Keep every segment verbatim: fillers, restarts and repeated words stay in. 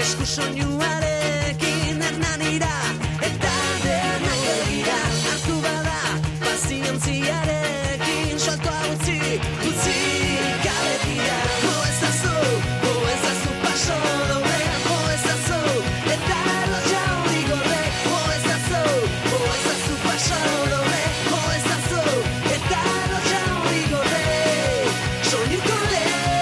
esku soinuarekin hernanira, eta denak begira, hartu bada, pazientziarekin, saltoa utzi, utzi gabetira. Jo ezazu, jo ezazu paso doble, jo ezazu, eta loja hori gorde, jo ezazu, jo ezazu paso doble, jo ezazu, eta loja hori gorde, soinuko lehen.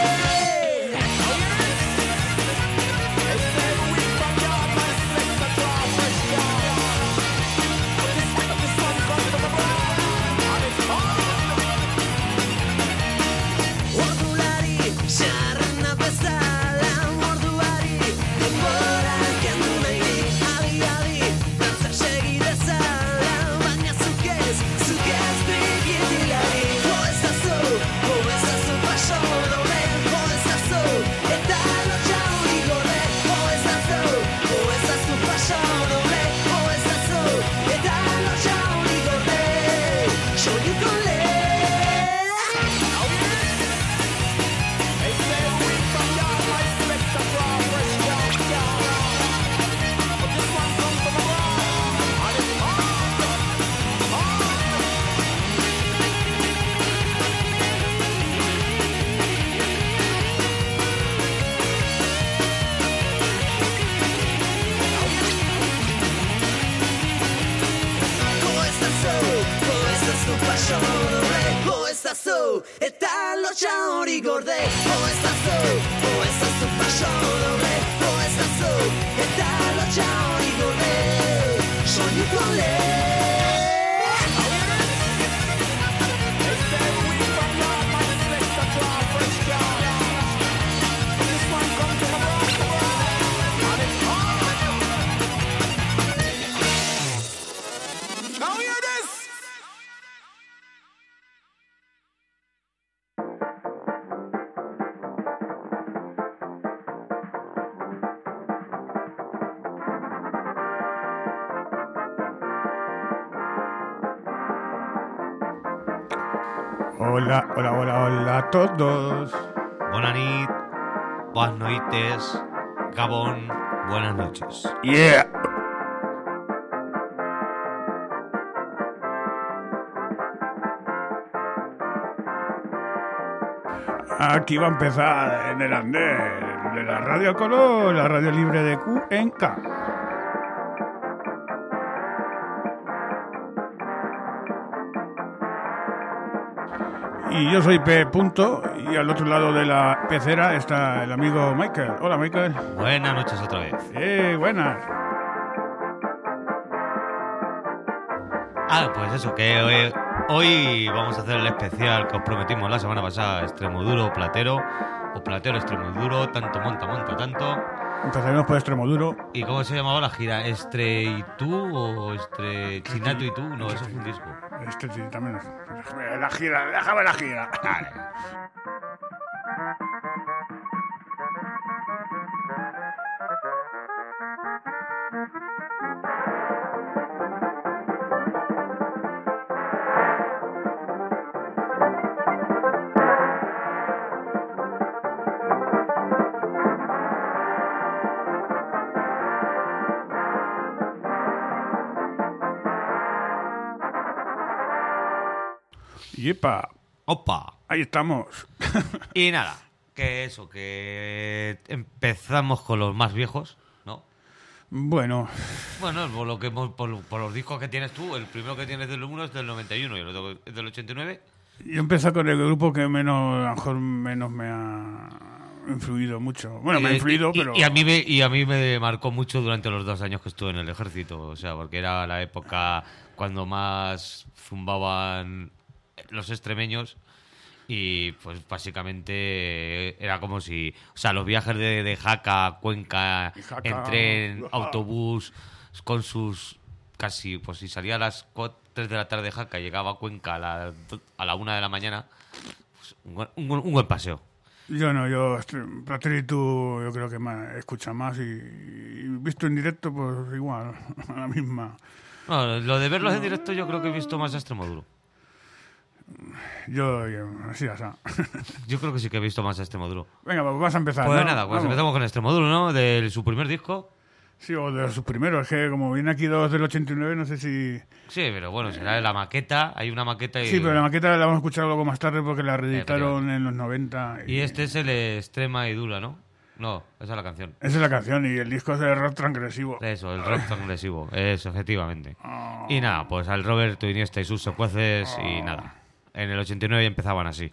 Ordulari, xarrena bezala, orduari, denbora kendu nahi di, adi, adi, dantza segi dezala, baina zuk ez, zuk ez bigitilari. Jo ezazu, jo ezazu paso doble, jo ezazu, eta loja hori gorde, jo ezazu, jo ezazu paso doble, jo ezazu, eta loja hori gorde, soinuko lehen. Jo ezazu, jo ezazu paso doble, jo ezazu, eta loja hori gorde, jo ezazu, jo ezazu paso doble, jo ezazu, eta loja hori gorde, soinuko lehen. Hola, hola, hola, hola a todos. Bona nit, buenas noites, Gabón, buenas noches. Yeah. Aquí va a empezar en el andén de la Radio Color, la radio libre de Cuenca. Y yo soy P. Punto, y al otro lado de la pecera está el amigo Michael. Hola, Michael. Buenas noches otra vez. Eh, buenas. Ah, pues eso, que hoy, hoy vamos a hacer el especial que os prometimos la semana pasada, Extremoduro Platero, o Platero Extremoduro, tanto monta, monta, tanto. Empezaremos por Extremoduro. ¿Y cómo se llamaba la gira? ¿Estre y tú o Estre Chinato y tú? No, eso fue un disco. Este sí, también. La gira, déjame la gira. Yepa. ¡Opa! Ahí estamos. Y nada, que eso, que empezamos con los más viejos, ¿no? Bueno. Bueno, por, lo que, por, por los discos que tienes tú, el primero que tienes del uno es del noventa y uno y el otro es del ochenta y nueve. Yo empecé con el grupo que menos, a lo mejor menos me ha influido mucho. Bueno, me ha influido, y, pero... Y a, mí me, y a mí me marcó mucho durante los dos años que estuve en el ejército, o sea, porque era la época cuando más zumbaban los extremeños y pues básicamente era como si, o sea, los viajes de, de Jaca a Cuenca, Jaca, en tren, ah. autobús, con sus casi, pues si salía a las tres de la tarde de Jaca y llegaba a Cuenca a la, a la una de la mañana, pues un, buen- un, buen- un buen paseo. Yo no, yo Platero y tú yo creo que más, escucha más y, y visto en directo pues igual, a la misma. No, lo de verlos en directo yo creo que he visto más a Extremoduro. Yo, yo así, así. Yo creo que sí que he visto más a Extremoduro. Venga, pues vas a empezar. Pues ¿no? nada, pues Vamos. empezamos con Extremoduro, ¿no? De su primer disco. Sí, o de sus primeros. Es que como viene aquí dos del ochenta y nueve, no sé si... Sí, pero bueno, será de la maqueta. Hay una maqueta y... Sí, pero la maqueta la vamos a escuchar luego más tarde porque la reeditaron en los noventa. Y este es el Extrema y Dura, ¿no? No, esa es la canción. Esa es la canción y el disco es de rock transgresivo. Eso, el rock transgresivo. Eso, efectivamente. Oh. Y nada, pues al Roberto Iniesta y sus secuaces y nada. En el ochenta y nueve empezaban así.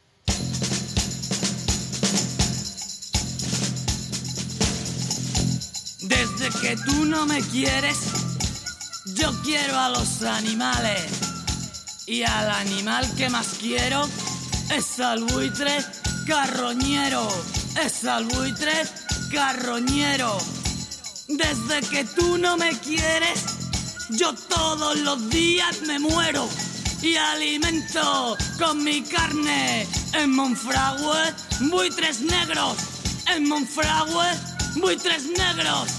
Desde que tú no me quieres, yo quiero a los animales. Y al animal que más quiero es al buitre carroñero. Es al buitre carroñero. Desde que tú no me quieres, yo todos los días me muero. Y alimento con mi carne en Monfragüe buitres negros. En Monfragüe buitres negros.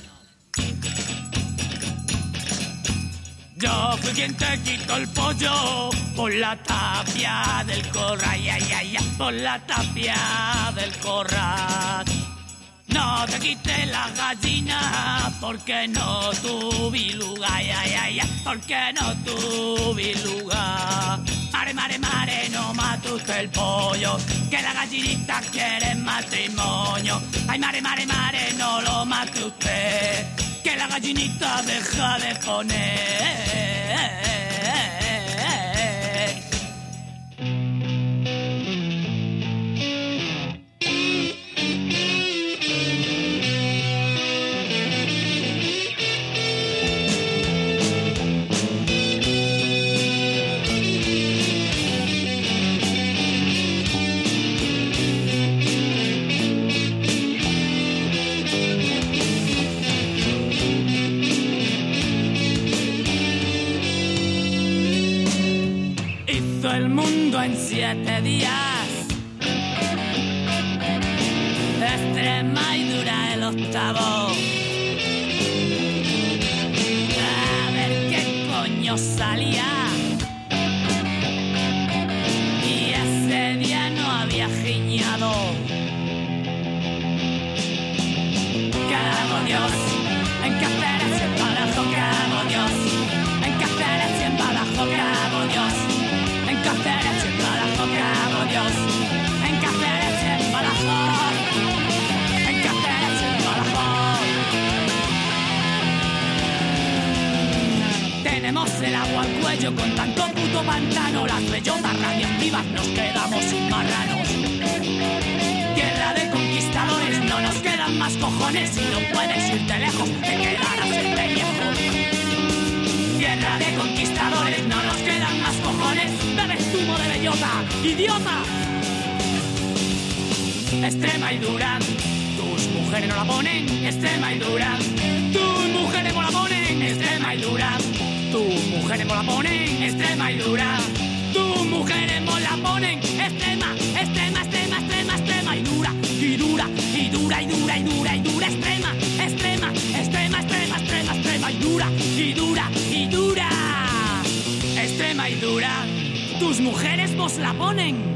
Yo fui quien te quitó el pollo por la tapia del corral, ay, ay, ay, ay, por la tapia del corral. No te quité la gallina porque no tuve lugar, ay, ay, ay, ay, porque no tuve lugar. Mare, mare, mare, no mate usted el pollo, que la gallinita quiere matrimonio. Ay, mare, mare, mare, no lo mate usted, que la gallinita deja de poner. El mundo en siete días, Extremadura el octavo. A ver qué coño salía. Y ese día no había giñado. Cago Dios, en Cáceres y en Badajoz, cago Dios, en Cáceres y en Badajoz, cago Dios. En Cáceres y en Badajoz, cago Dios. En Cáceres y en Badajoz. En Cáceres y en Badajoz. Tenemos el agua al cuello con tanto puto pantano. Las bellotas radioactivas nos quedamos sin marranos. Tierra de conquistadores, no nos quedan más cojones. Si no puedes irte lejos, te quedarás en pellejo. Tierra de conquistadores, no nos quedan más cojones. Bebes zumo de bellota, idiota. Extrema y dura, tus mujeres no la ponen. Extrema y dura, tus mujeres no la ponen. Extrema y dura, tus mujeres no la ponen. Extrema y dura, tus mujeres no la ponen. Extrema, extrema, extrema, extrema, extrema y dura, y dura, y dura, y dura, y dura, y dura. Extrema, extrema, extrema, extrema, extrema, extrema y dura, y dura, y dura. Extrema y dura, tus mujeres vos la ponen.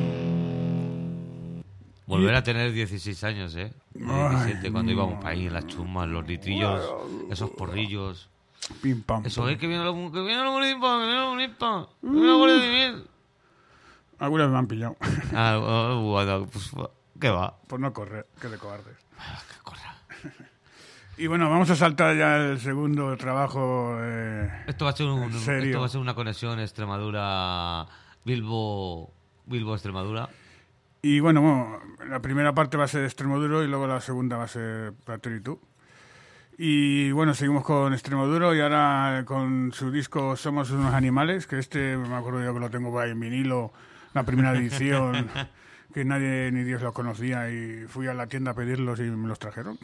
Volver a tener dieciséis años, ¿eh? diecisiete, cuando íbamos ahí en las chumas, los litrillos, esos porrillos. Pim, pam. Eso es que viene la que viene la bonita, que viene la bonita, que viene la bonita de miel. Algunas me han pillado. Ah, oh, bueno, pues, ¿qué va? Por no correr, que de cobardes. Que corra. Y bueno, vamos a saltar ya el segundo trabajo. Eh, Esto va a ser un, serio. esto va a ser una conexión Extremadura Bilbo Bilbo Extremadura. Y bueno, bueno, la primera parte va a ser Extremoduro y luego la segunda va a ser Platero y tú. Y bueno, seguimos con Extremoduro y ahora con su disco Somos unos animales, que este me acuerdo yo que lo tengo por ahí en vinilo, la primera edición, que nadie ni Dios los conocía y fui a la tienda a pedirlos y me los trajeron.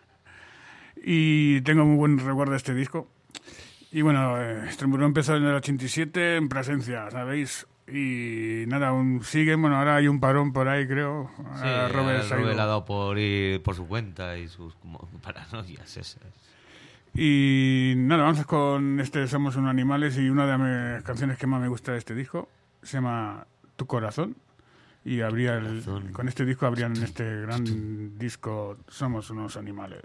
Y tengo muy buen recuerdo de este disco. Y bueno, eh, Extremoduro empezó en el ochenta y siete en Plasencia, ¿sabéis? Y nada, aún sigue, bueno, ahora hay un parón por ahí, creo. Sí, Ah, Robert se ha Robert ido. ha dado por ir por su cuenta y sus como, paranoias esas. Y nada, vamos con este Somos unos animales y una de mis canciones que más me gusta de este disco. se llama Tu Corazón. Y habría el, Corazón. con este disco habrían este gran disco Somos unos animales.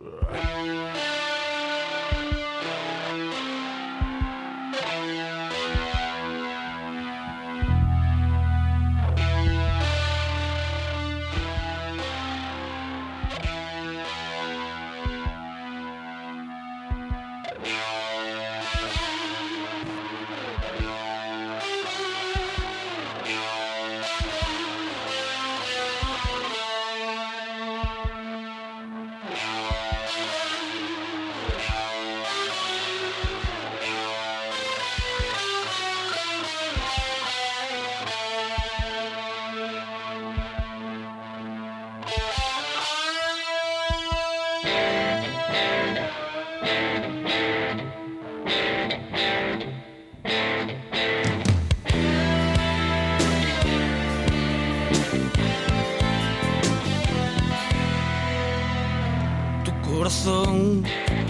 Corazón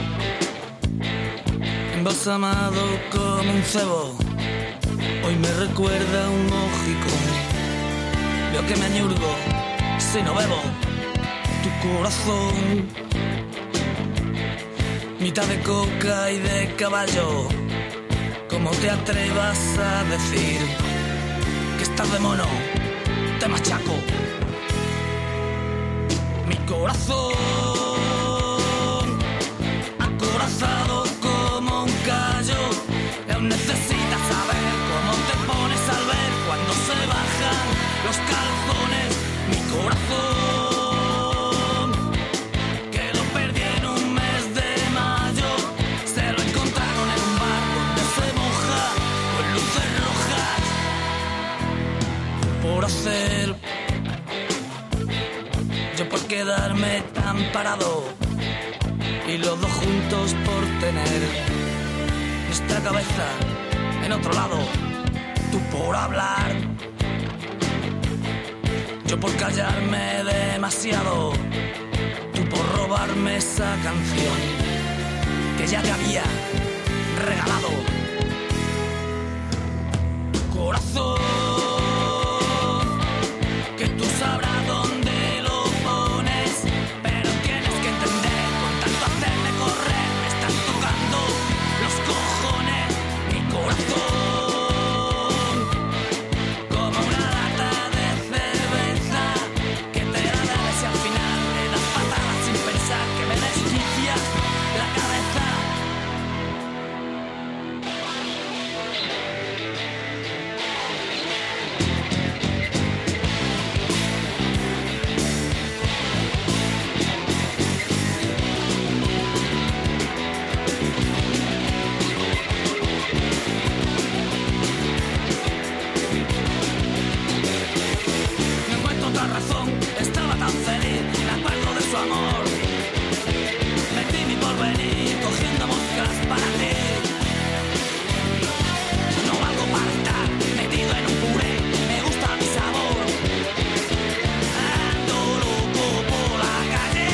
embalsamado como un cebo, hoy me recuerda a un mojicón. Veo que me añurgo si no bebo. Tu corazón, mitad de coca y de caballo. ¿Cómo te atrevas a decir que estás de mono? Te machaco. Mi corazón acorazado como un callo, y aún necesitas saber cómo te pones al ver cuando se bajan los calzones. Mi corazón, que lo perdí en un mes de mayo, se lo encontraron en un bar donde se moja con luces rojas. Por hacer, yo por quedarme tan parado, y los dos juntos por tener nuestra cabeza en otro lado. Tú por hablar, yo por callarme demasiado. Tú por robarme esa canción que ya te había regalado. Tu corazón, que tú sabrás dónde lo pones, pero tienes que entender, con tanto hacerme correr, me estás tocando los cojones. Mi corazón, como una lata de cerveza, que te la bebes y al final le das patadas sin pensar, que me desquicia la cabeza. No encuentro otra razón, estaba tan feliz, me acuerdo de su amor. Metí mi porvenir cogiendo moscas para ti. No valgo para estar metido en un puré, me gusta mi sabor. Ando loco por la calle.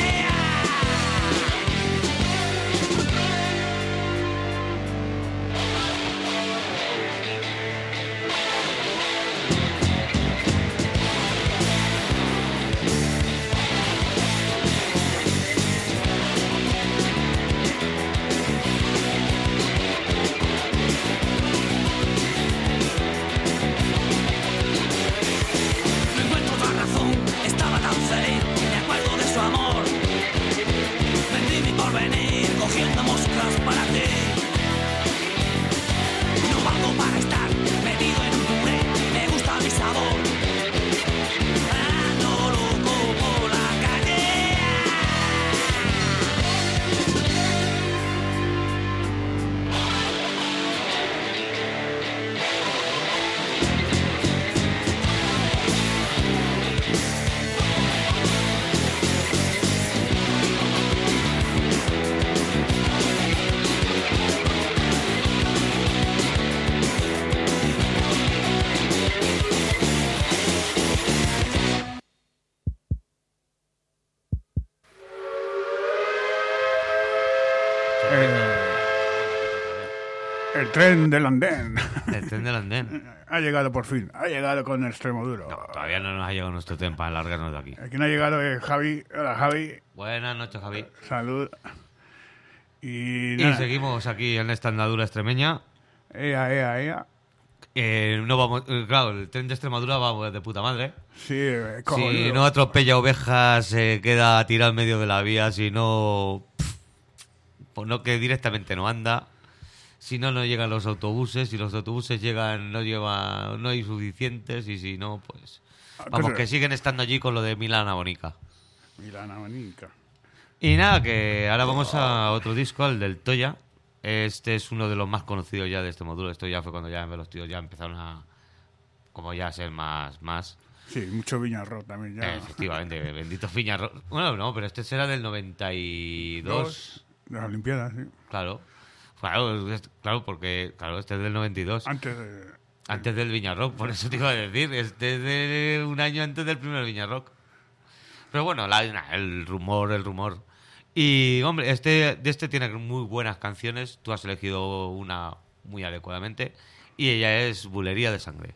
El tren del andén. El tren del andén. Ha llegado por fin. Ha llegado con Extremoduro. No, todavía no nos ha llegado nuestro tren para largarnos de aquí. Aquí no ha llegado es Javi. Hola, Javi. Buenas noches, Javi. Salud. Y, Y nada. seguimos aquí en esta andadura extremeña. Ea, ea, ea. Eh, no vamos, eh, claro, el tren de Extremadura va de puta madre. Sí, eh, Si cojonudo. no atropella ovejas, se queda tirado en medio de la vía. Si no, pff, pues no, que directamente no anda. Si no, no llegan los autobuses. Si los autobuses llegan, no lleva, no hay suficientes. Y si no, pues vamos, Pero- que siguen estando allí con lo de Milana Bonica. Milana Bonica. Y nada, que ahora vamos a otro disco, al del Toya. Este es uno de los más conocidos ya de este módulo. Esto ya fue cuando ya los tíos ya empezaron a, como ya a ser más, más. Sí, mucho Viñarro también ya. Eh, efectivamente, benditos Viñarro. Bueno, no, pero este será del noventa y dos. Dos de las Olimpiadas, sí. Claro. Claro, es- claro, porque claro, este es del noventa y dos. Antes de... Antes del Viñarrock, por eso te iba a decir. Este es de un año antes del primer Viñarrock. Pero bueno, la- el rumor, el rumor. Y, hombre, este de este tiene muy buenas canciones. Tú has elegido una muy adecuadamente. Y ella es Bulería de Sangre.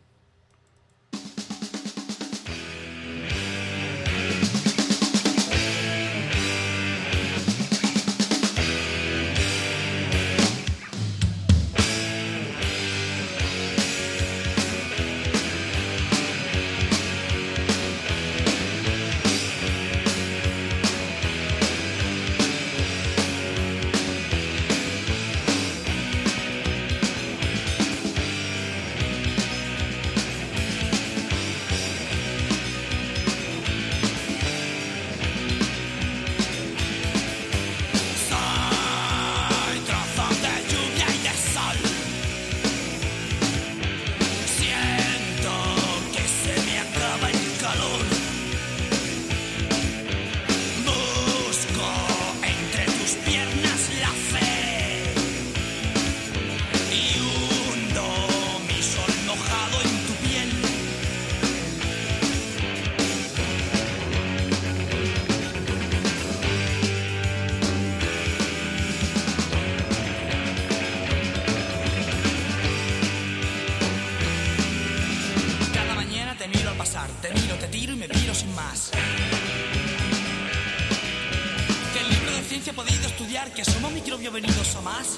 Soy trozos de lluvia y de sol. Siento que se me acaba el calor. Busco entre tus piernas la fe y hundo mi sol mojado en tu piel. Cada mañana te miro al pasar, te miro, te tiro y me tiro sin más. Que el libro de ciencia ha podido estudiar que somos microbios venidos a más.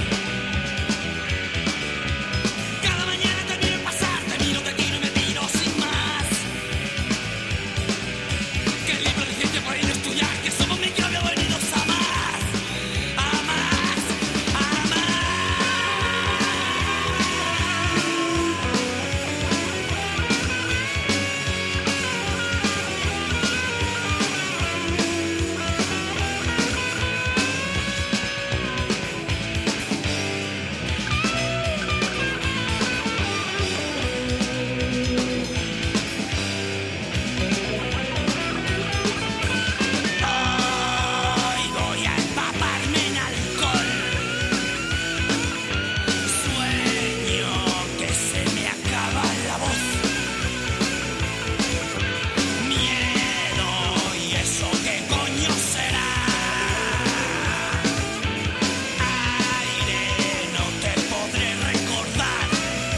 Cada mañana te miro al pasar, te miro, te tiro y me tiro sin más. Que el libro de ciencia ha podido estudiar que somos microbios venidos a más. A más, a más. Hoy voy a empaparme en alcohol. Sueño que se me acaba la voz. Miedo y eso qué coño será. Aire no te podré recordar.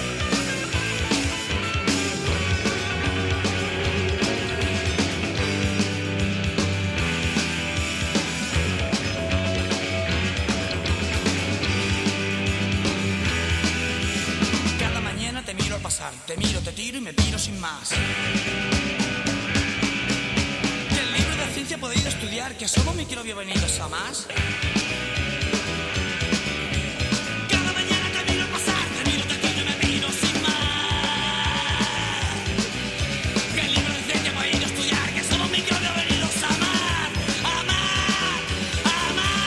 Cada mañana te miro al pasar, te miro, te tiro y me tiro sin más. Que el libro de ciencia ha podido estudiar que somos microbios venidos a más. Cada mañana te miro al pasar, te miro, te tiro y me tiro sin más. Que el libro de ciencia ha podido estudiar que somos microbios venidos a más. A más, a más.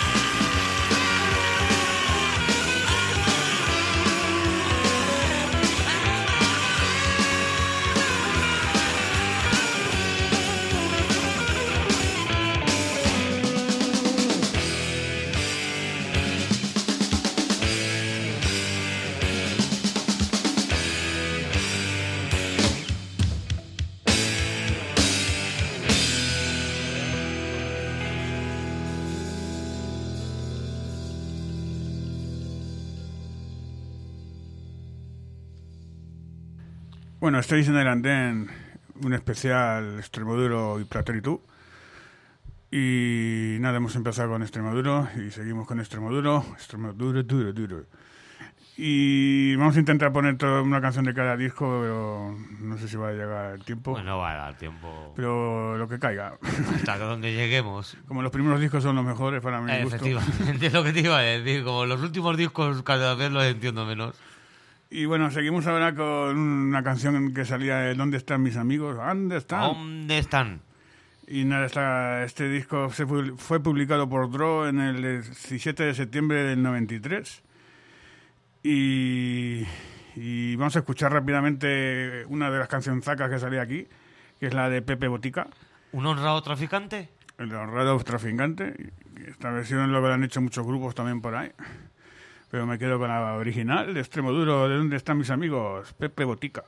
Bueno, estáis en el andén, un especial Extremoduro y Platero. Y nada, hemos empezado con Extremoduro y seguimos con Extremoduro. Extremoduro, duro, duro. Y vamos a intentar poner toda una canción de cada disco, pero no sé si va a llegar el tiempo. Pues no va a dar tiempo. Pero lo que caiga. Hasta donde lleguemos. Como los primeros discos son los mejores para mi gusto. Efectivamente, es lo que te iba a decir. Como los últimos discos cada vez los entiendo menos. Y bueno, seguimos ahora con una canción que salía de ¿Dónde están mis amigos? ¿Dónde están? ¿Dónde están? Y nada, esta, este disco se fue, fue publicado por Draw en el diecisiete de septiembre del noventa y tres. Y, y vamos a escuchar rápidamente una de las cancionzacas que salía aquí, que es la de Pepe Botica. ¿Un honrado traficante? El honrado traficante. Esta versión lo han hecho muchos grupos también por ahí. Pero me quedo con la original de Extremoduro. ¿De dónde están mis amigos? Pepe Botica.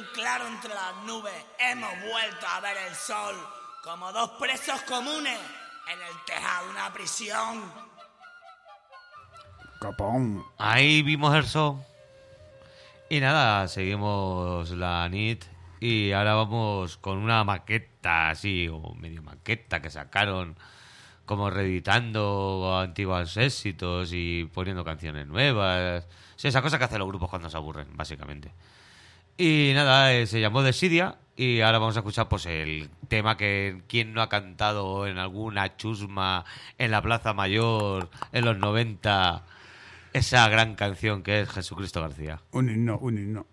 un claro entre las nubes, hemos vuelto a ver el sol, como dos presos comunes en el tejado de una prisión. Capón. Ahí vimos el sol. Y nada, seguimos la nit. Y ahora vamos con una maqueta así, o medio maqueta que sacaron, como reeditando antiguos éxitos y poniendo canciones nuevas. Sí, esa cosa que hacen los grupos cuando se aburren, básicamente. Y nada, eh, se llamó Desidia. Y ahora vamos a escuchar pues el tema que quien no ha cantado en alguna chusma en la Plaza Mayor en los noventa, esa gran canción que es Jesucristo García. Un himno, un himno.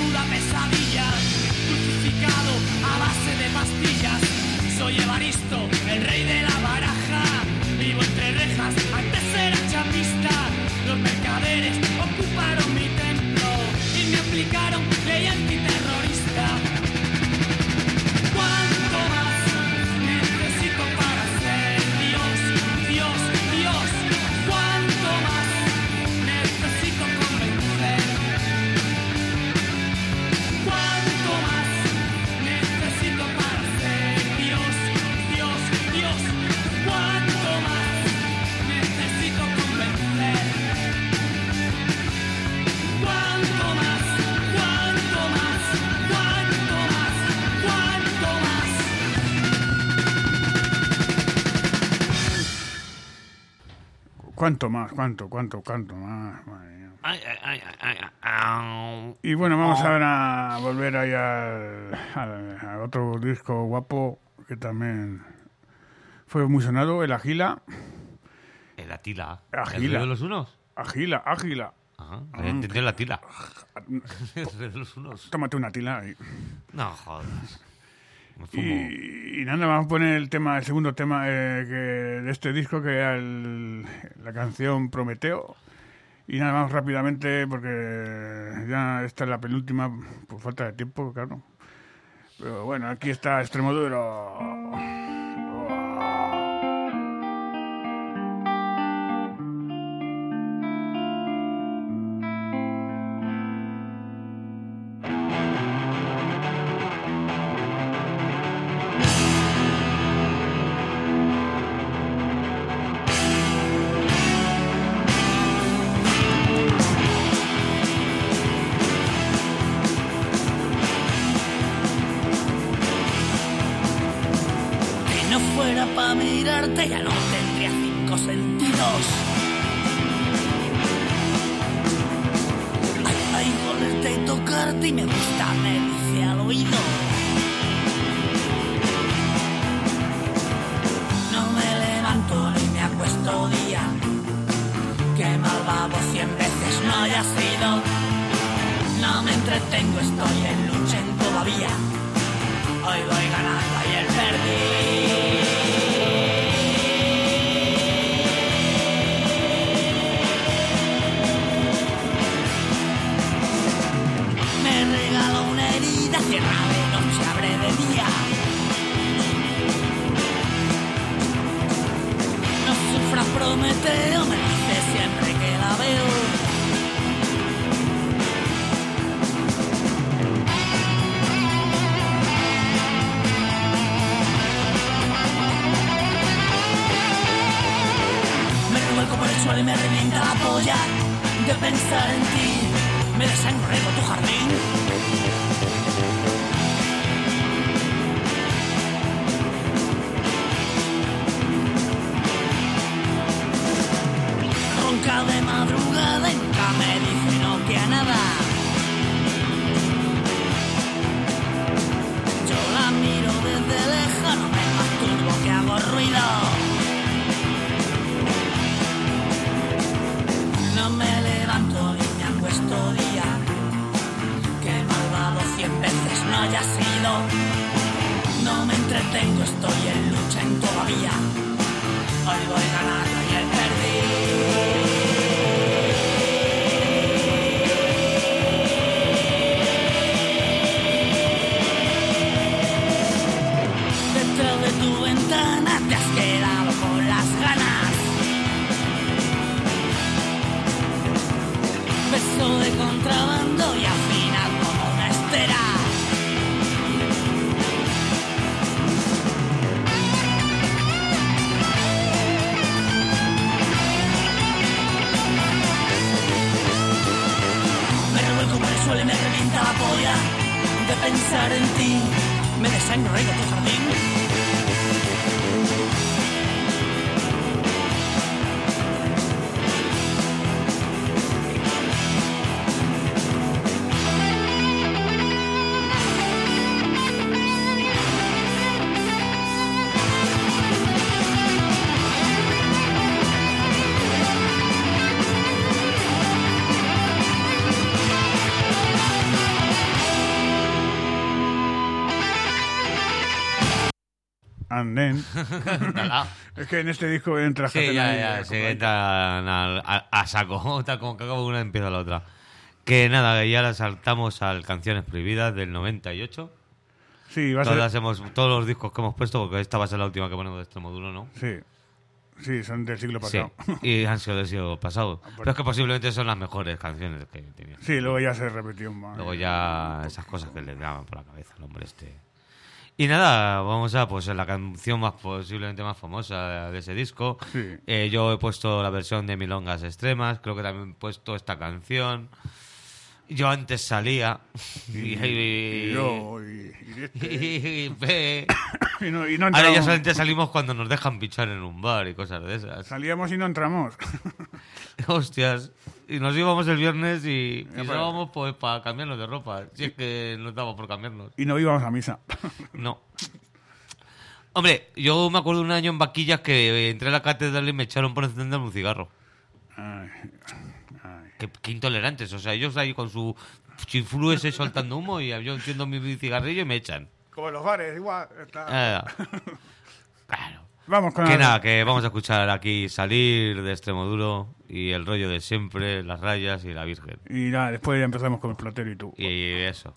Soy Evaristo, ¿Cuánto más? ¿Cuánto? ¿Cuánto? ¿Cuánto más? Madre mía. Ay, ay, ay, ay, ay, ay. Y bueno, vamos ahora a volver ahí al, al, a otro disco guapo que también fue muy sonado, el Agila. El Atila. Agila. ¿El rey de los unos? Agila, Ágila. Ajá. Había entendido el Atila. El rey de los unos. Tómate una tila ahí. No jodas. Me fumo. Y, y nada, vamos a poner el tema, el segundo tema eh, que, de este disco, que era el, la canción Prometeo. Y nada, vamos rápidamente porque ya esta es la penúltima por falta de tiempo, claro. Pero bueno, aquí está Extremoduro. Pa' mirarte ya no tendría cinco sentidos. Ay, ay, olerte y tocarte y me gusta, me dice al oído. No me levanto ni me acuesto día, que malvado cien veces no haya sido. No me entretengo, estoy en lucha en todavía. Hoy voy ganando, ayer perdí. Cierra de noche, abre de día. No sufras, Prometeo, me dice siempre que la veo. Me revuelco por el suelo y me revienta la polla de pensar en ti. Me desangrego tu jardín. De madrugada y nunca me dice no que a nada. Yo la miro desde lejos, no me masturbo que hago ruido. No me levanto ni me acuesto día, que malvado cien veces no haya sido. No me entretengo, estoy en lucha en todavía. Hoy voy ganando y ayer perdí. Te has quedado con las ganas. Beso de contrabando y al final como una estera. Me revuelco por el suelo y me revienta la polla de pensar en ti. Me desangro de tu jardín. And then. Es que en este disco entra Sí, ya, ya, se entran al- a, a saco. Tal como que acaba una empieza la otra. Que nada, ya la saltamos al Canciones Prohibidas del noventa y ocho. Sí, va a ser. Todas hemos, todos los discos que hemos puesto, porque esta va a ser la última que ponemos de este módulo, ¿no? Sí. Sí, son del siglo pasado. Sí, y han sido del siglo pasado. Pero es que posiblemente son las mejores canciones que tenía. Sí, luego ya se repitió más. Luego ya esas cosas que le daban por la cabeza al hombre este. Y nada, vamos a pues la canción más posiblemente más famosa de ese disco. Sí. Eh, yo he puesto la versión de Milongas Extremas, creo que también he puesto esta canción. Yo antes salía. Y, Y, y yo, y, y este. y- ve. Y no, y no Ahora ya entramos. solamente salimos cuando nos dejan pinchar en un bar y cosas de esas. Salíamos y no entramos. Hostias. Y nos íbamos el viernes y Ya, pisábamos pues, para cambiarnos de ropa. Si es que nos daba por cambiarnos. Y no íbamos a misa. No. Hombre, yo me acuerdo un año en Vaquillas que entré a la catedral y me echaron por encenderme un cigarro. Ay, ay. Qué, qué intolerantes. O sea, ellos ahí con su chiflú ese soltando humo y yo enciendo mi cigarrillo y me echan. Como en los bares, igual. Está... Ah, claro. Vamos con Que el- nada, que vamos a escuchar aquí Salir de Extremoduro y el rollo de siempre, las rayas y la Virgen. Y nada, después ya empezamos con el Platero y tú. Y eso.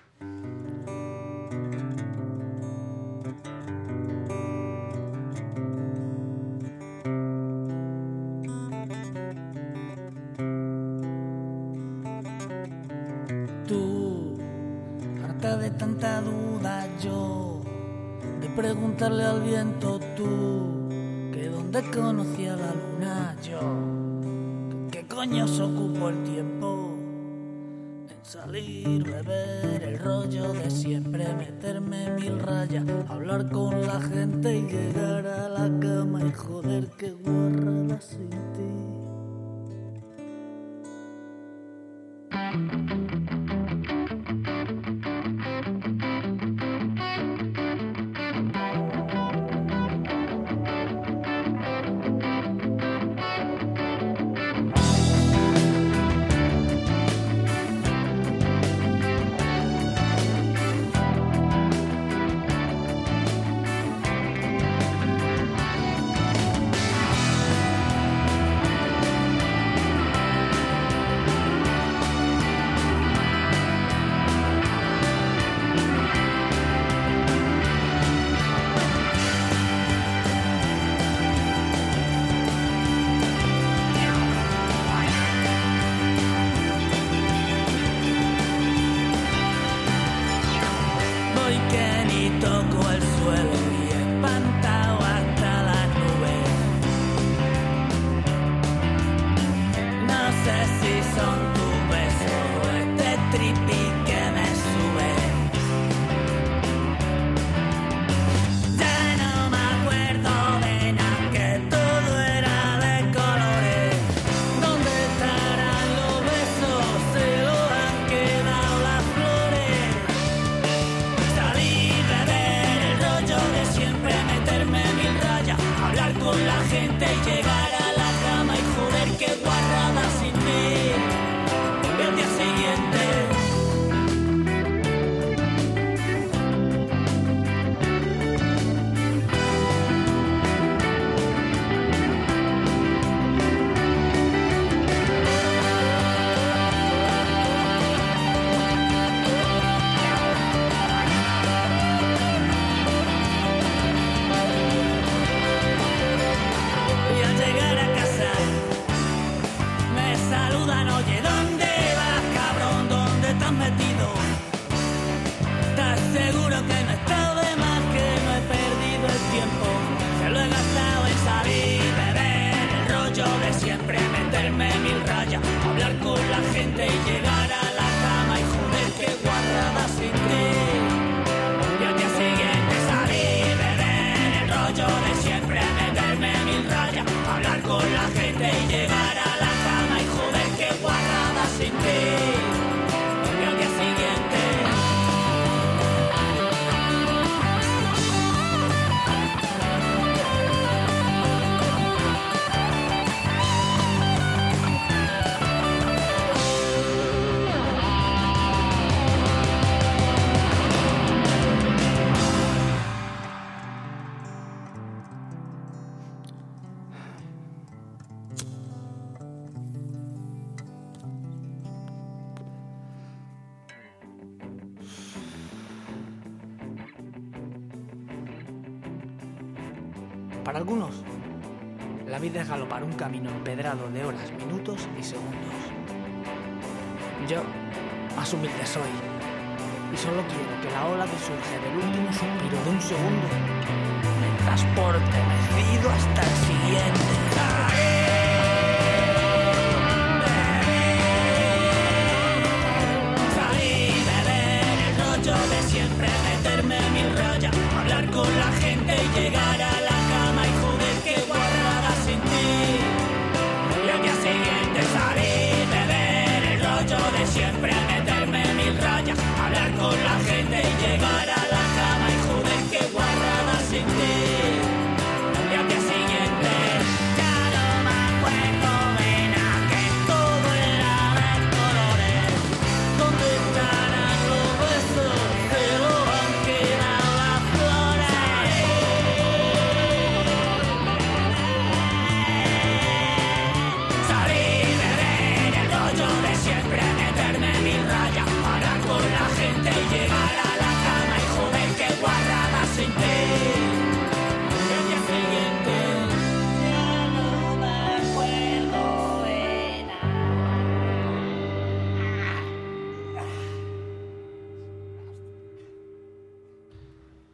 Tú, harta de tanta duda yo, de preguntarle al viento tú, que dónde conocía la luna yo, que qué coño se ocupó el tiempo en salir, beber el rollo de siempre, meterme mil rayas, hablar con la gente y llegar a la cama y joder qué guarrada sin ti. Voy que ni toco el suelo y espantado hasta las nubes. No sé si son tu beso o este tripi que me sube. Ya no me acuerdo de nada, que todo era de colores. ¿Dónde estarán los besos? Se lo han quedado las flores. Salir, beber el rollo de siempre, meterme mil rayas, hablar con la gente y llegar a la cama y joder qué guarrada sin ti. Y al día siguiente y al llegar a casa me saludan, oye, ¿dónde vas, cabrón? ¿Dónde te has metido? ¿Estás seguro que no he estado de más, que no he perdido el tiempo? Se lo he gastado en salir, beber el rollo de siempre, meterme mil rayas, hablar con la gente y llegar a la cama y joder qué guarrada sin ti. Y al día siguiente salir, beber el rollo de siempre, meterme mil rayas, hablar con la gente y llegar a la cama y joder qué guarrada sin ti. Y al día siguiente Para algunos, la vida es galopar un camino empedrado de horas, minutos y segundos. Yo, más humilde soy, y solo quiero que la ola que surge del último suspiro de un segundo me transporte mecido hasta el siguiente.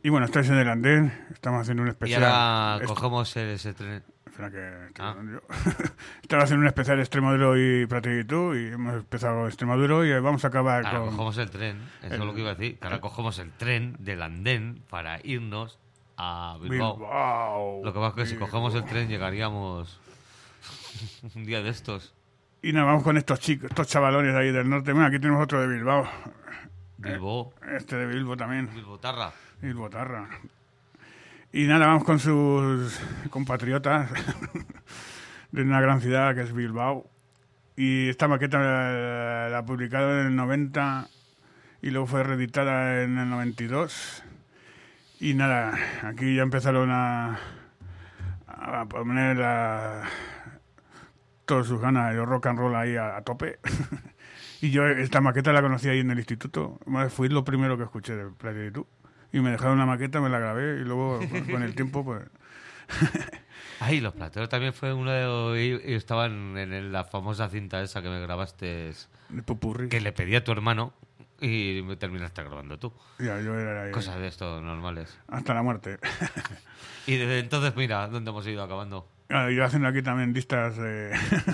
Y bueno, estáis en el andén, estamos haciendo un Y especial. ahora Est- cogemos el- ese tren. Espera que... que Ah. yo. Estaba haciendo un especial Extremadura y Pratéritu y hemos empezado con Extremadura y vamos a acabar Ahora con... cogemos el tren, eso el- es lo que iba a decir. Que ahora cogemos el tren del andén para irnos a Bilbao. Bilbao. Lo que pasa es que si Bilbao. cogemos el tren llegaríamos un día de estos. Y nos vamos con estos chicos, estos chavalones de ahí del norte. Bueno, aquí tenemos otro de Bilbao. Bilbao, Este de Bilbo también. Bilbotarra. Bilbo Tarra. Y nada, vamos con sus compatriotas de una gran ciudad que es Bilbao. Y esta maqueta la, la publicaron en el noventa y luego fue reeditada en el noventa y dos. Y nada, aquí ya empezaron a, a poner la, todas sus ganas de rock and roll ahí a, a tope. Y yo esta maqueta la conocí ahí en el instituto. Fui lo primero que escuché de Pratéritu. Y me dejaron una maqueta, me la grabé y luego pues, con el tiempo pues... Ay, los plateros también fue uno de... y- y estaban en la famosa cinta esa que me grabaste, de popurrí. que le pedí a tu hermano y me terminaste grabando tú. Ya, yo era ahí, Cosas de esto normales. hasta la muerte. Y desde entonces, mira, ¿dónde hemos ido acabando? Ah, yo haciendo aquí también listas de...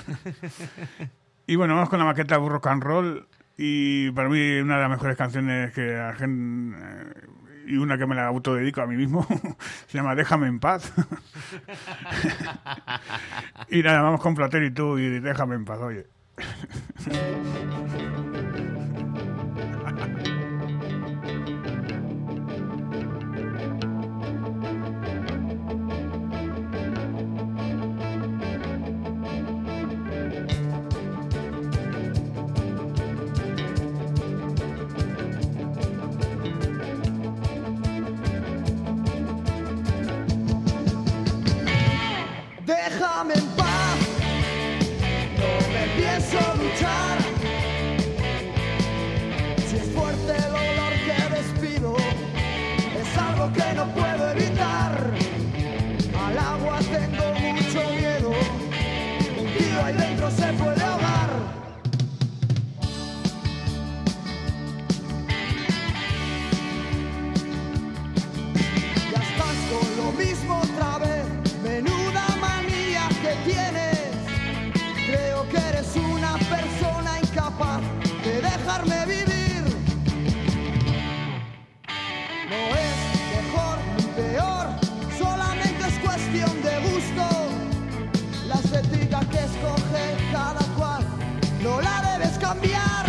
Y bueno, vamos con la maqueta Rock and Roll. Y para mí una de las mejores canciones que la gente... eh, y una que me la autodedico a mí mismo. Se llama Déjame en paz. Y nada, vamos con Pratéritu y Déjame en paz, oye. Déjame en paz, no me pienso luchar. Si es fuerte el olor que despido, es algo que no puedo evitar. Al agua tengo mucho miedo, un tío ahí dentro se puede ahogar. Ya estás con lo mismo otra vez, menuda manía que tienes. Creo que eres una persona incapaz de dejarme vivir. No es mejor ni peor, solamente es cuestión de gusto. La estética que escoge cada cual no la debes cambiar.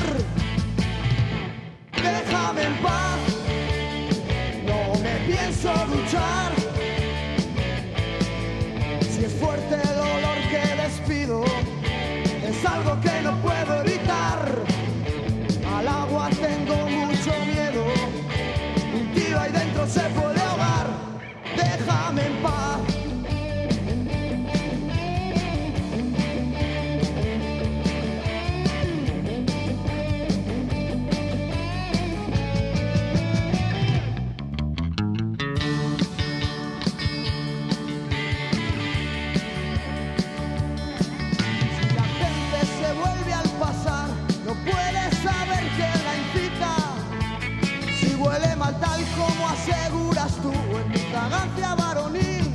Déjame en paz, no me pienso luchar. Si es fuerte el olor que despido, es algo que no puedo evitar. Al agua tengo mucho miedo, un tío ahí dentro se puede ahogar. Déjame en paz. Si la gente se vuelve al pasar, no puede saber qué la incita. Si huele mal tal como aseguras tú en mi fragancia varonil.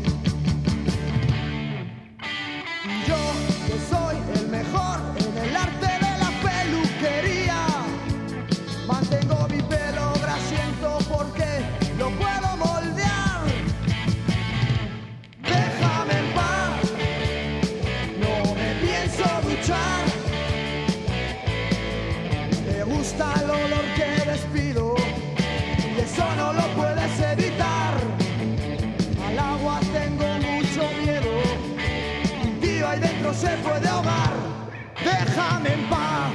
Y yo, que soy el mejor en el arte de la peluquería, mantengo mi pelo grasiento porque lo puedo moldear. Déjame en paz, no me pienso duchar. Te gusta el olor que despido y eso no lo puedes evitar. Al agua tengo mucho miedo, un tío ahí dentro se puede ahogar. Déjame en paz.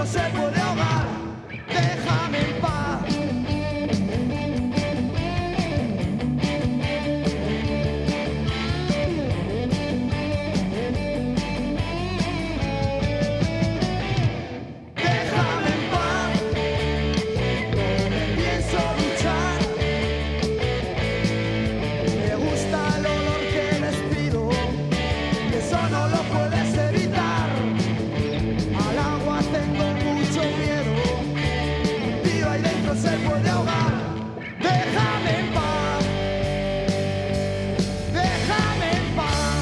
se puede ahogar. Déjame en paz. Déjame en paz. Pienso luchar. Me gusta el olor que despido. Y eso no lo puedes evitar. Al agua tengo mucho miedo. Un tío ahí dentro se puede ahogar. Déjame en paz. Déjame en paz.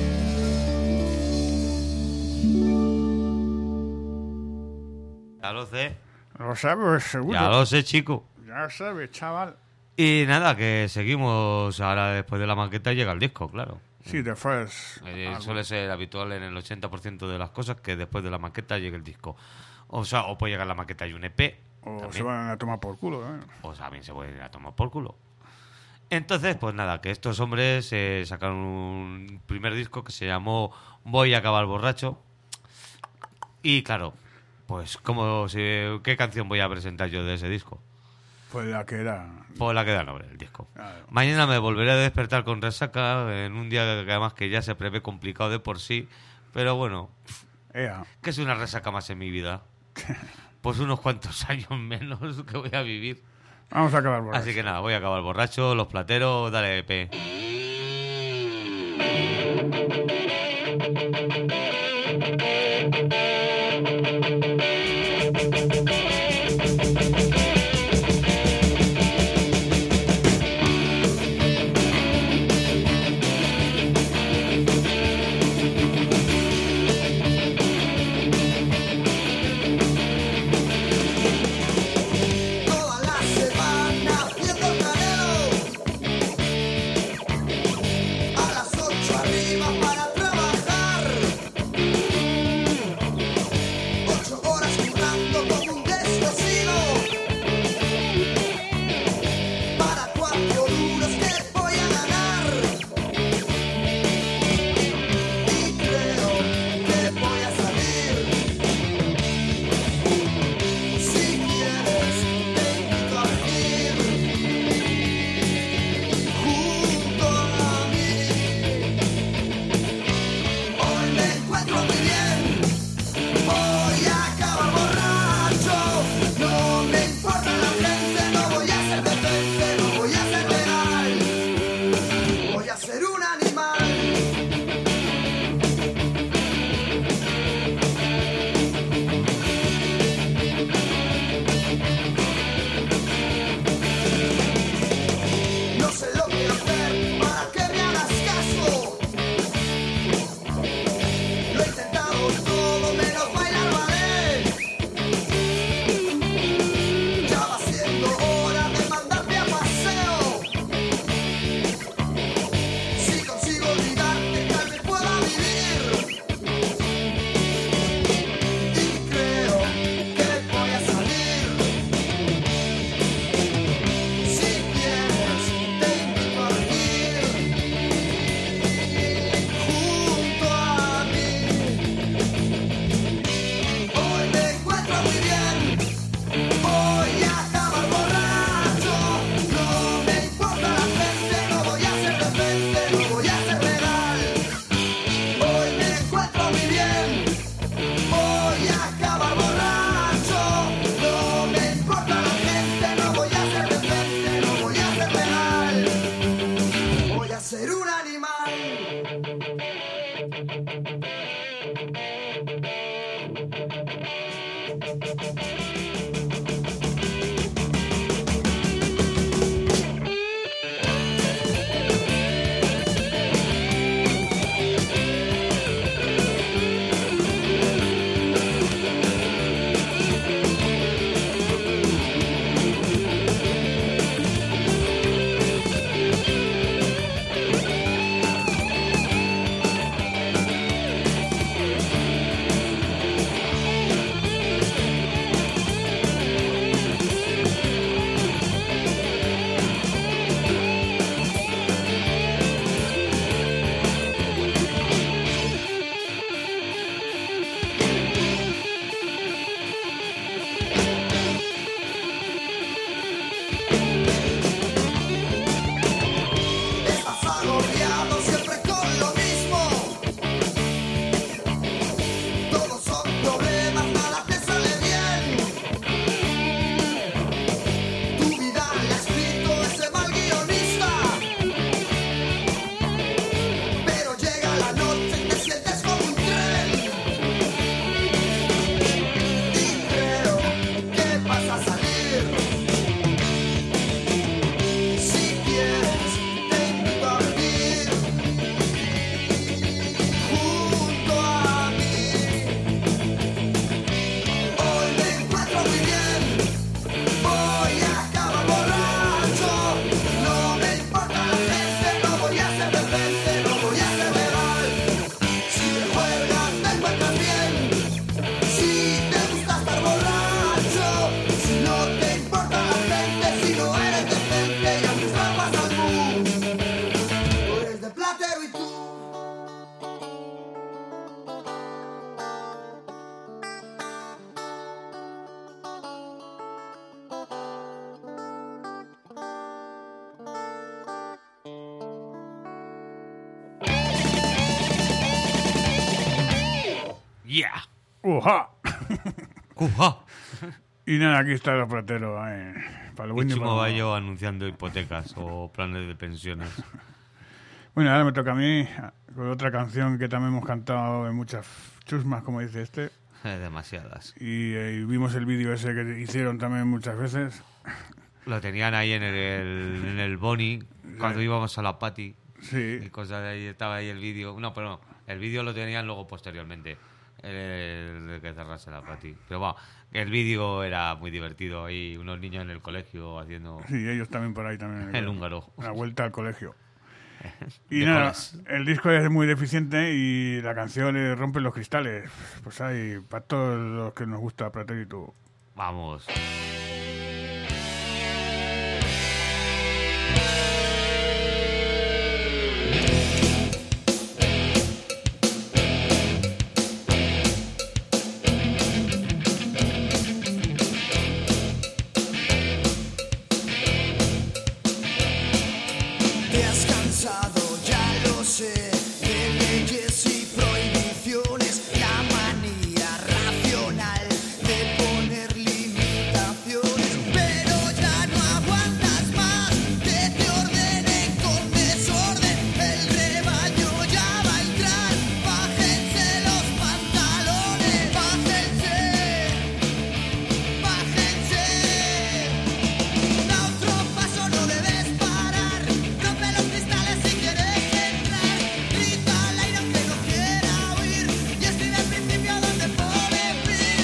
Ya lo sé. Lo sabes, seguro. Ya lo sé, chico. Ya lo sabes, chaval. Y nada, que seguimos ahora después de la maqueta llega el disco, claro. Sí, después... Eh, algo. suele ser habitual en el ochenta por ciento de las cosas que después de la maqueta llegue el disco. O sea, o puede llegar la maqueta y un E P. O también. se van a tomar por culo, ¿eh? O también se puede ir a tomar por culo. Entonces, pues nada, que estos hombres eh, sacaron un primer disco que se llamó Voy a acabar borracho. Y claro, pues como si, ¿qué canción voy a presentar yo de ese disco? Pues la que era... Pues la que da nombre, el disco. Claro. Mañana me volveré a despertar con resaca en un día que además que ya se prevé complicado de por sí. Pero bueno, Ea. ¿qué es una resaca más en mi vida? Pues unos cuantos años menos que voy a vivir. Vamos a acabar borracho. Así que nada, voy a acabar borracho, los plateros, dale E P. Toda la semana viendo Canelo. Yeah. ¡Uja! Uja. Y nada, aquí está el platero. Eh, para lo Y bueno y Chimo para lo malo. Bayo anunciando hipotecas o planes de pensiones. Bueno, ahora me toca a mí con otra canción que también hemos cantado en muchas chusmas, como dice este. Eh, Demasiadas. Y, eh, y vimos el vídeo ese que hicieron también muchas veces. Lo tenían ahí en el, en el Boni cuando íbamos a la Pati. Sí. Y cosas de ahí, estaba ahí el vídeo. No, pero no, el vídeo lo tenían luego posteriormente. El, el que cerrase la Pati. Pero va, el vídeo era muy divertido. Ahí unos niños en el colegio haciendo Sí, ellos también por ahí también. el húngaro. La vuelta al colegio. Y De nada, colas. el disco es muy deficiente y la canción eh, rompe los cristales. Pues hay para todos los que nos gusta Pretérito. Vamos. Te has cansado, ya lo sé, de leyes y prohibiciones, la manía racional de poner limitaciones, pero ya no aguantas más que te ordenen con desorden, el rebaño ya va a entrar, bájense los pantalones, bájense, bájense. Da otro paso, no debes parar. Rompe los cristales si quieres entrar. Grita al aire aunque no quiera oír. Y escribe al principio donde pone fin.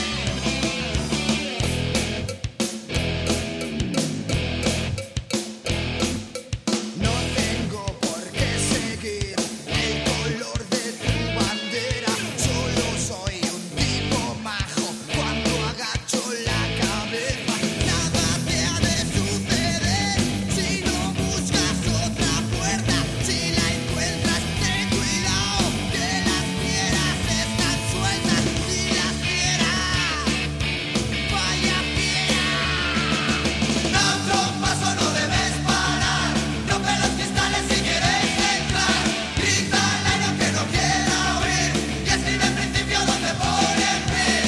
No tengo por qué seguir el color de tu bandera. Solo soy un tipo majo cuando agacho la cabeza. Nada te ha de suceder si no buscas otra puerta. Si la encuentras, ten cuidado que las fieras están sueltas. Si las fieras, vaya fiera. Da otro paso, no debes parar. Rompe los cristales si quieres entrar. Grita al aire aunque no quiera oír. Y escribe al principio donde pone fin.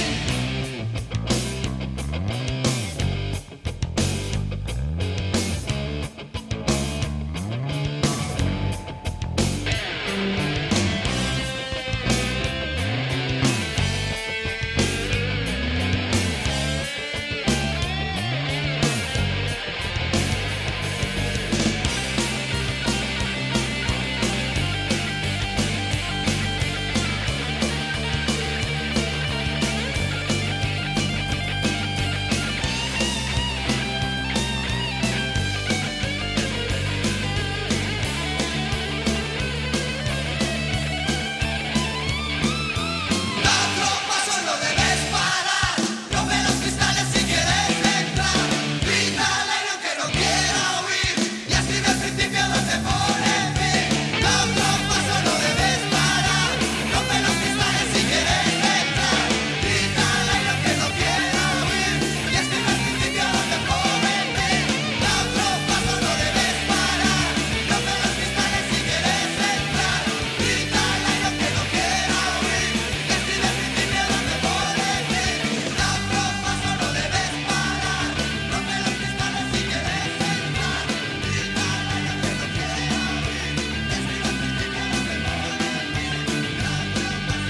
Da otro paso, no debes parar. Rompe los cristales si quieres entrar. Grita al aire aunque no quiera oír. Y escribe al principio donde pone fin. Da otro paso, no debes parar. Rompe los cristales si quieres entrar. Grita al aire aunque no quiera oír. Y escribe al principio donde pone fin. Da otro paso, no debes parar. Rompe los cristales si quieres entrar. Grita al aire aunque no quiera oír. Y escribe al principio donde pone fin. Da otro paso, no debes parar. Rompe los cristales si quieres entrar. Grita al aire aunque no quiera oír. Y escribe al principio donde pone fin.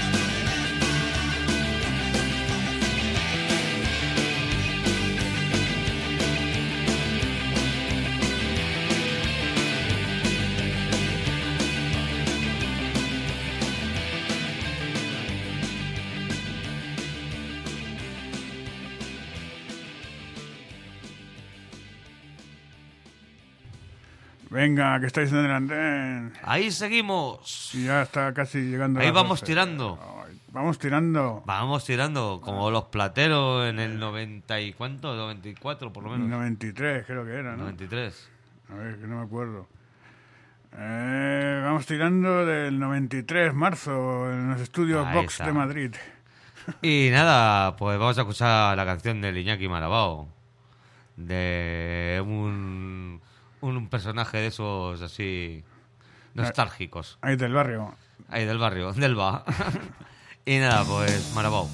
Venga, que estáis en el andén. Ahí seguimos. Y ya está casi llegando. Ahí las vamos doce. tirando. Ay, vamos tirando. Vamos tirando, como los plateros en el noventa y cuánto, noventa y cuatro por lo menos. noventa y tres creo que era, ¿no? noventa y tres. A ver, que no me acuerdo. Eh, vamos tirando del noventa y tres, marzo, en los estudios Ahí Vox está. de Madrid. Y nada, pues vamos a escuchar la canción del Iñaki Marabao. De un, un personaje de esos así nostálgicos. Ahí del barrio. Ahí del barrio, del Ba. Y nada, pues Marabou.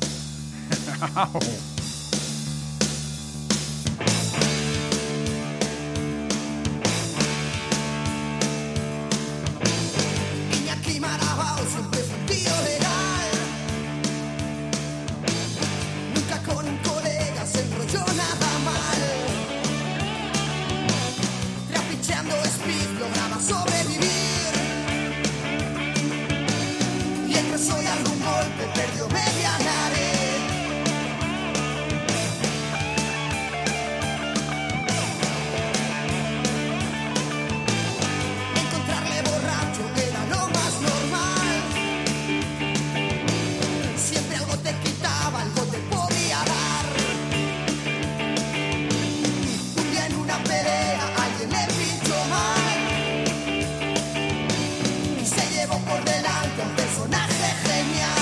Iñaki Marabou siempre fue un tío legal. Nunca con un colega se enrolló nada mal. Trapicheando speed lograba sobrevivir. Y entre soy algún golpe perdió media nariz. Encontrarle borracho era lo más normal. Siempre algo te quitaba, algo te podía dar. Un día en una pelea alguien le pinchó mal y se llevó por delante a un personaje genial.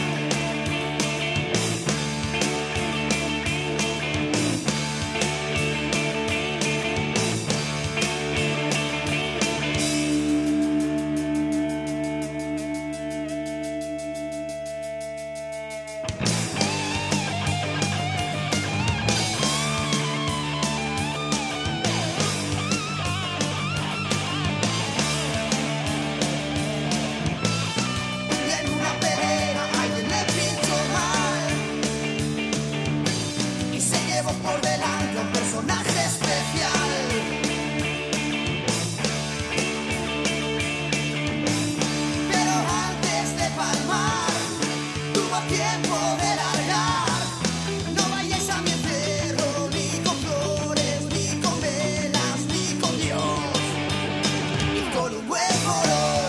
Un día en una pelea alguien le pinchó mal y se llevó por delante a un personaje especial. Pero antes de palmar tuvo tiempo de largar. No vayáis a mi entierro ni con flores, ni con velas, ni con Dios, ni con un buen morón.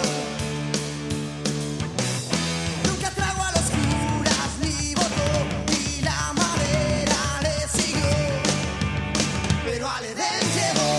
Nunca trago a los curas ni votó, y la madera le siguió, pero al Edén llegó.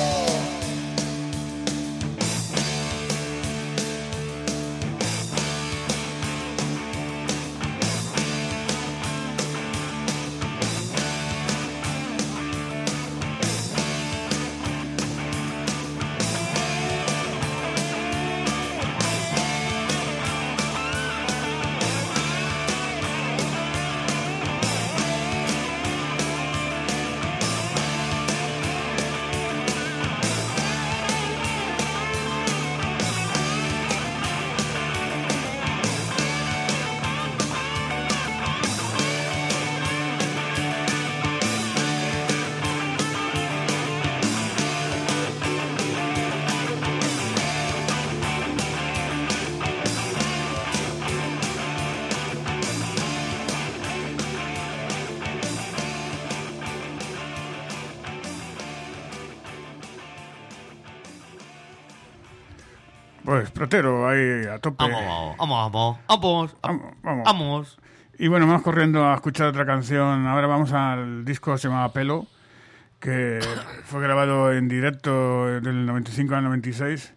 Pues Platero, ahí a tope. Vamos, vamos, vamos, vamos, Vamos, vamos. vamos. Y bueno, vamos corriendo a escuchar otra canción. Ahora vamos al disco que se llama Pelo, que fue grabado en directo del noventa y cinco al noventa y seis.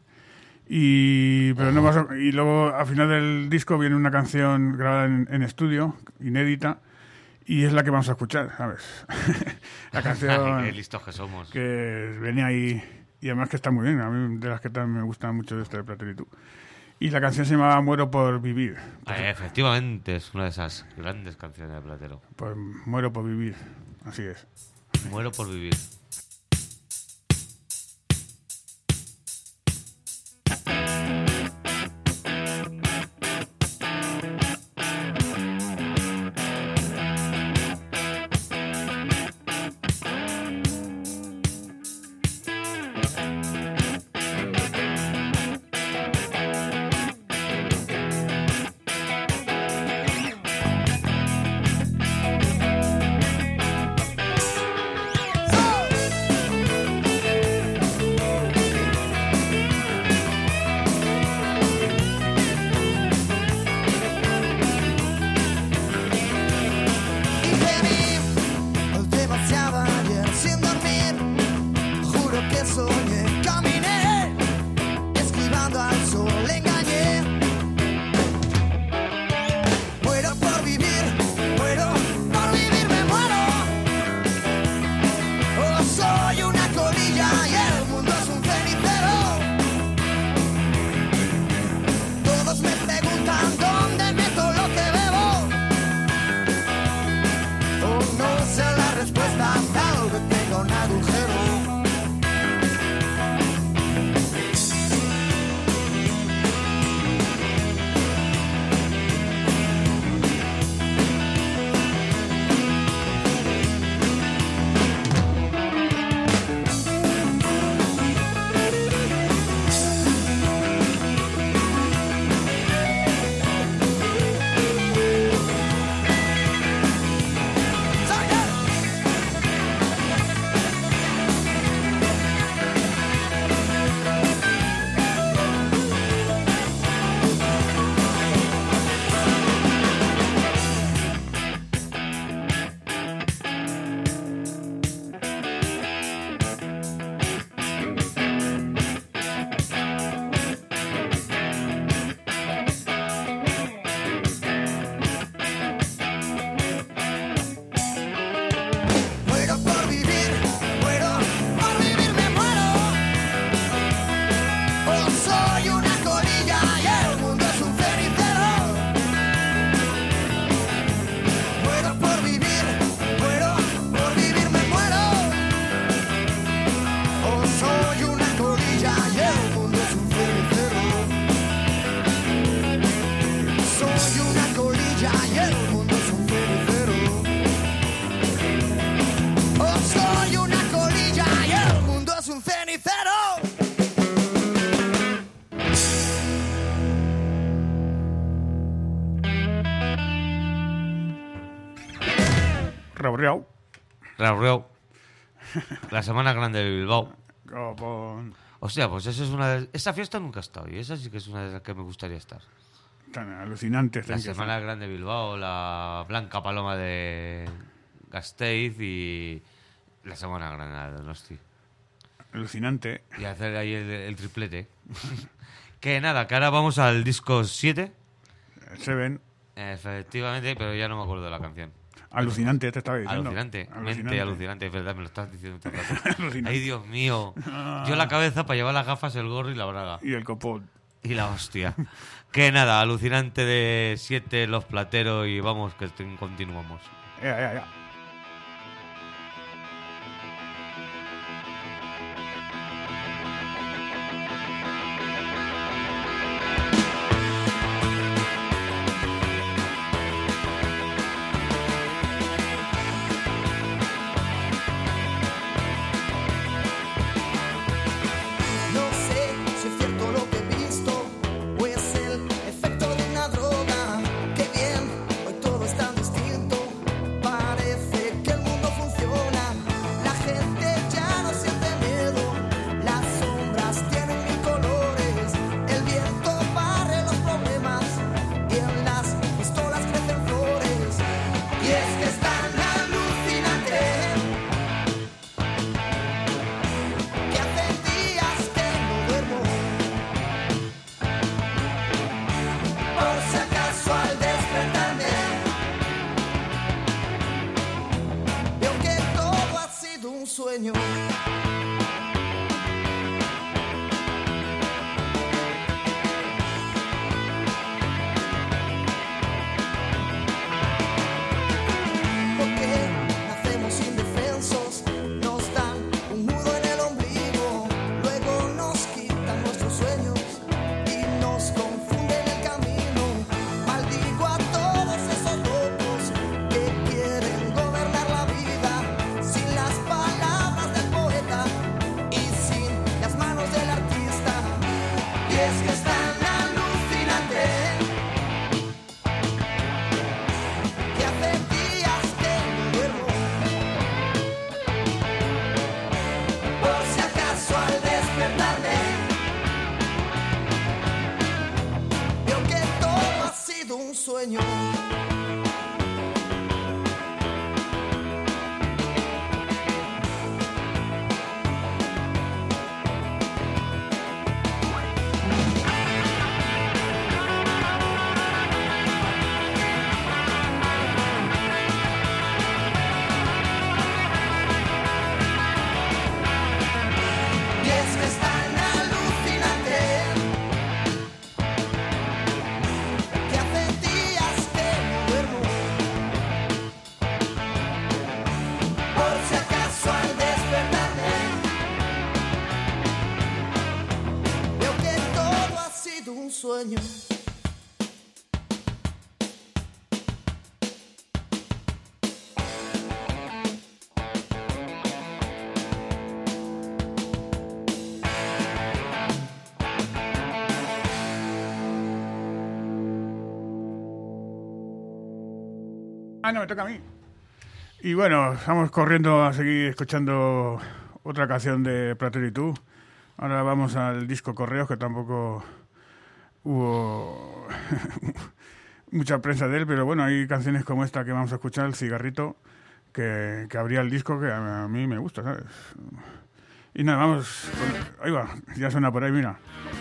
Y, pero no vas a- y luego al final del disco viene una canción grabada en, en estudio, inédita, y es la que vamos a escuchar, ¿sabes? La canción Qué listos que somos. que venía ahí, y además que está muy bien, a mí de las que también me gustan mucho de este de Platero y tú. Y la canción se llama Muero por vivir. Eh, efectivamente, es una de esas grandes canciones de Platero. Pues muero por vivir, así es. Muero por vivir. ¡Soy! Raureu. La Semana Grande de Bilbao. Copón. O sea, pues esa es una de... Esa fiesta nunca he estado y esa sí que es una de las que me gustaría estar. Tan alucinantes. La tienen que Semana ser. Grande de Bilbao, la Blanca Paloma de Gasteiz y la Semana Grande de Donosti. Alucinante. Y hacer ahí el, el triplete. Que nada, que ahora vamos al disco siete. Seven. Efectivamente, pero ya no me acuerdo de la canción. Alucinante, te estaba diciendo. Alucinante, mente alucinante, es verdad, me lo estás diciendo todo el rato. Alucinante. Ay, Dios mío. Yo la cabeza para llevar las gafas, el gorro y la braga. Y el copón. Y la hostia. Que nada, alucinante de siete, Los Plateros y vamos, que te- continuamos. Ya, ya, ya. No sé si es cierto lo que he visto o es el efecto de una droga. Qué bien, hoy todo es tan distinto. Parece que el mundo funciona. La gente ya no siente miedo. Las sombras tienen mil colores. El viento barre los problemas y en las pistolas crecen flores. Y es que es tan alucinante que hace días que no duermo. Por si acaso al despertarme veo que todo ha sido un sueño. Porque nacemos indefensos, nos dan un nudo en el ombligo, luego nos quitan nuestros sueños y nos confunden el camino. Maldigo a todos esos locos que quieren gobernar la vida sin las palabras del poeta y sin las manos del artista. Y es que es tan alucinante que hace días que no duermo. Por si acaso al despertarme veo que todo ha sido un sueño. Y es que es tan alucinante que hace días que no duermo. Por si acaso al despertarme veo que todo ha sido un sueño. Ah, no, me toca a mí. Y bueno, vamos corriendo a seguir escuchando otra canción de Platero y tú. Ahora vamos al disco Correos, que tampoco hubo mucha prensa de él, pero bueno, hay canciones como esta que vamos a escuchar, El Cigarrito, que, que abría el disco, que a, a mí me gusta, ¿sabes? Y nada, vamos... con- ahí va, ya suena por ahí, mira.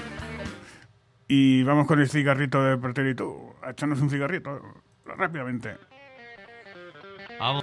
Y vamos con El Cigarrito de Platero y tú, a echarnos un cigarrito rápidamente. Vamos.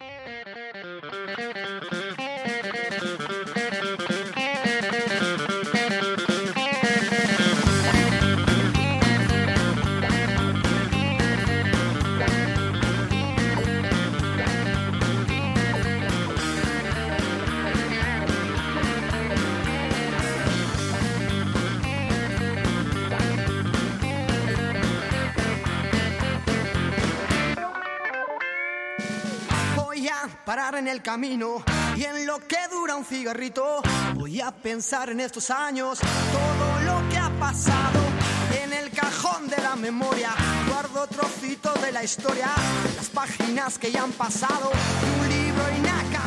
Voy a parar en el camino y en lo que dura un cigarrito voy a pensar en estos años, todo lo que ha pasado. En el cajón de la memoria guardo trocitos de la historia, las páginas que ya han pasado, un libro inacabado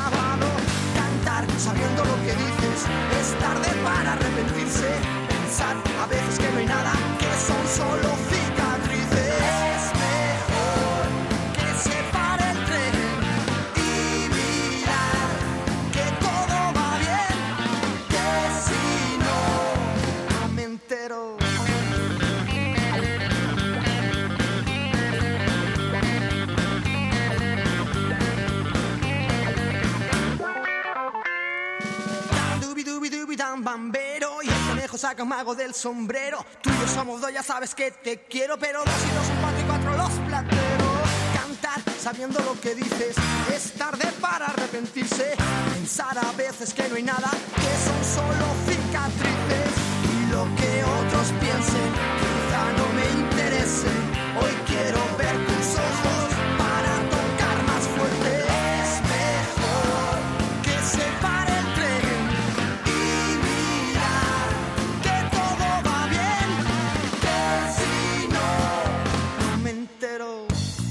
bambero y el conejo saca un mago del sombrero. Tú y yo somos dos, ya sabes que te quiero, pero dos y dos son cuatro y cuatro los plateros. Cantar sabiendo lo que dices, es tarde para arrepentirse. Pensar a veces que no hay nada, que son solo cicatrices. Y lo que otros piensen, quizá no me interese. Hoy quiero ver tus ojos para tocar más fuerte. Es mejor que se pare el tren y mirar que todo va bien, que si no, no me entero.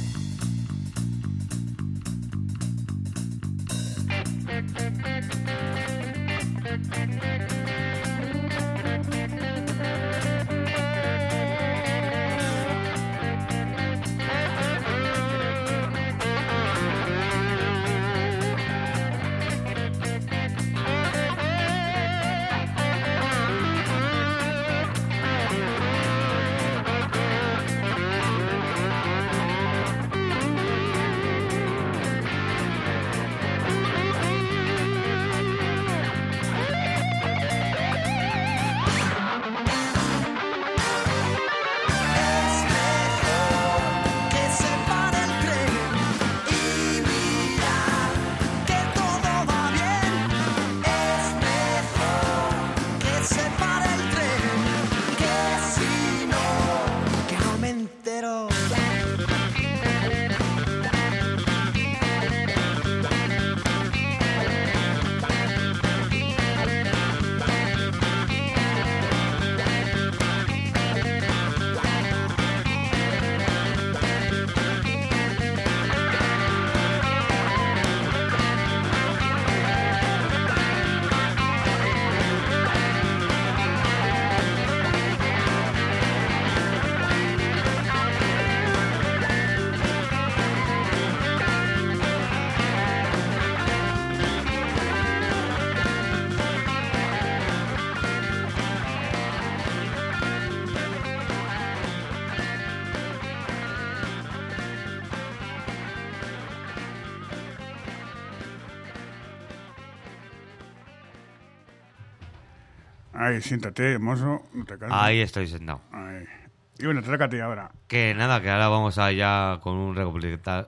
Ahí, siéntate, mozo, no te calmes. Ahí estoy sentado. Ahí. Y bueno, trácate ahora. Que nada, que ahora vamos allá con un recopilata-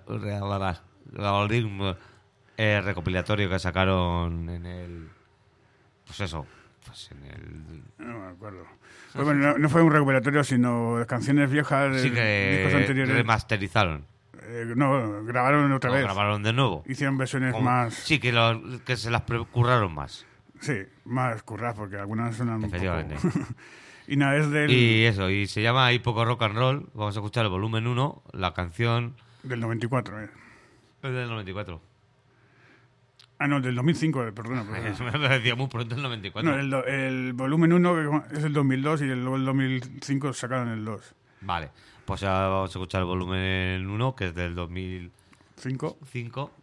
eh, recopilatorio que sacaron en el... Pues eso, pues en el... No me acuerdo. Pues bueno, no, no fue un recopilatorio, sino canciones viejas de Sí discos que anteriores. remasterizaron. Eh, no, grabaron otra Lo vez. grabaron de nuevo. Hicieron versiones Como- más... Sí, que, lo- que se las pre- curraron más. Sí, más curradas, porque algunas suenan un Efectivamente. poco... y nada, es del, Y eso, y se llama Hay poco rock and roll. Vamos a escuchar el volumen uno, la canción... del noventa y cuatro. Eh. Es del noventa y cuatro. Ah, no, del dos mil cinco, perdona. perdona. Eso me lo decía muy pronto el noventa y cuatro. No, el, do- el volumen uno es el dos mil dos y el- luego el dos mil cinco sacaron el dos. Vale, pues ahora vamos a escuchar el volumen uno, que es del dos mil ¿cinco? cinco.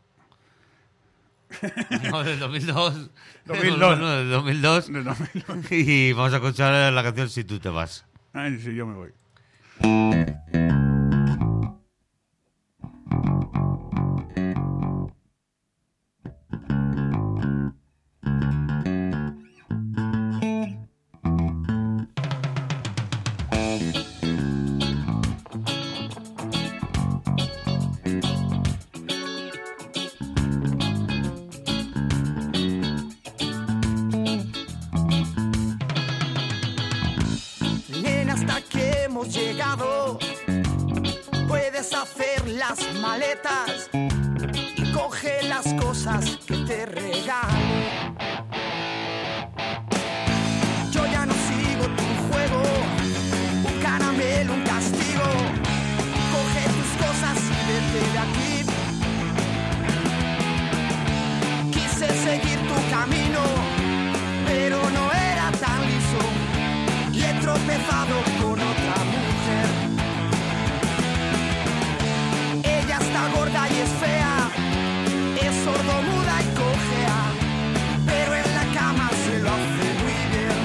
No, del dos mil dos. dos mil dos. El volumen uno del dos mil dos. Del dos mil dos. Y vamos a escuchar la canción Si tú te vas. Ay, sí, yo me voy. Nena, hasta que hemos llegado, puedes hacer las maletas y coge las cosas que te regalo. Yo ya no sigo tu juego, un caramelo, un castigo. Coge tus cosas y vete de aquí. Quise seguir tu camino, pero no era tan liso. Y he tropezado con otra mujer. Ella está gorda y es fea, es sordomuda y cojea, pero en la cama se lo hace muy bien.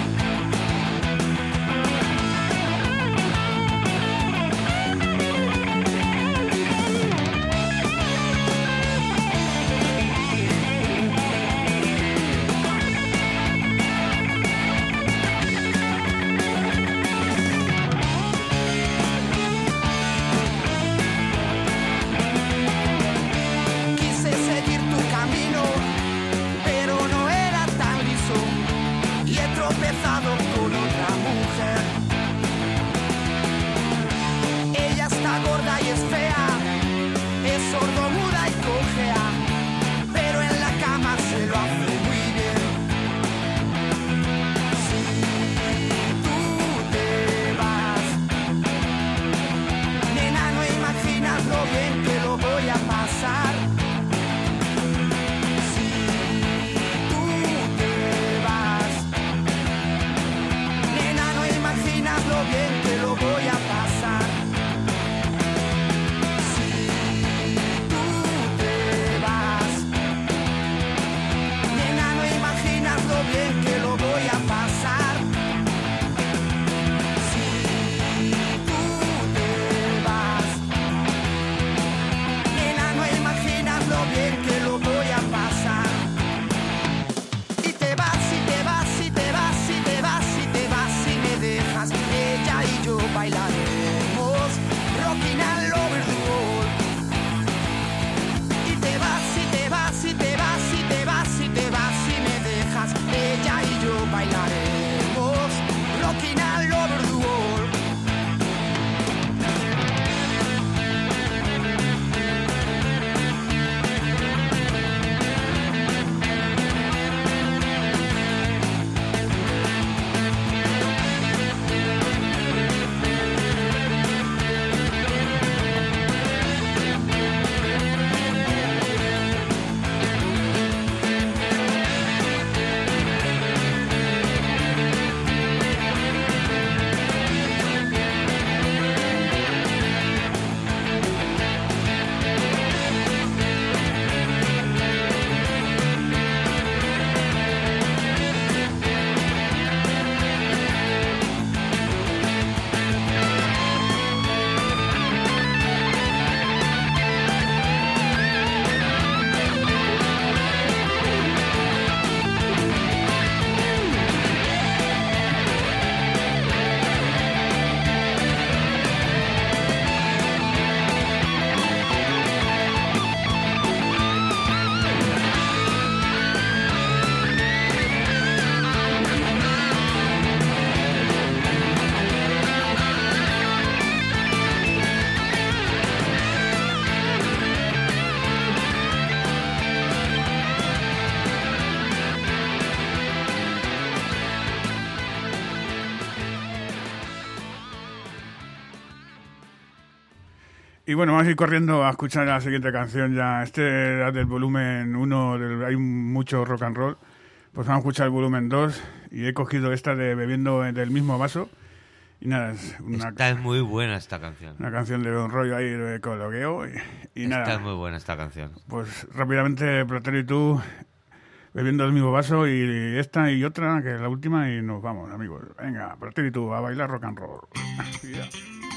Y bueno, vamos a ir corriendo a escuchar la siguiente canción ya. Este era del volumen uno, hay mucho rock and roll. Pues vamos a escuchar el volumen dos y he cogido esta de Bebiendo del mismo vaso. Y nada, es una, Esta es muy buena esta canción. una canción de un rollo ahí de coloqueo. Y, y Esta nada, es muy buena esta canción. pues rápidamente Platero y tú bebiendo del mismo vaso y esta y otra, que es la última, y nos vamos, amigos. Venga, Platero y tú a bailar rock and roll. Ya.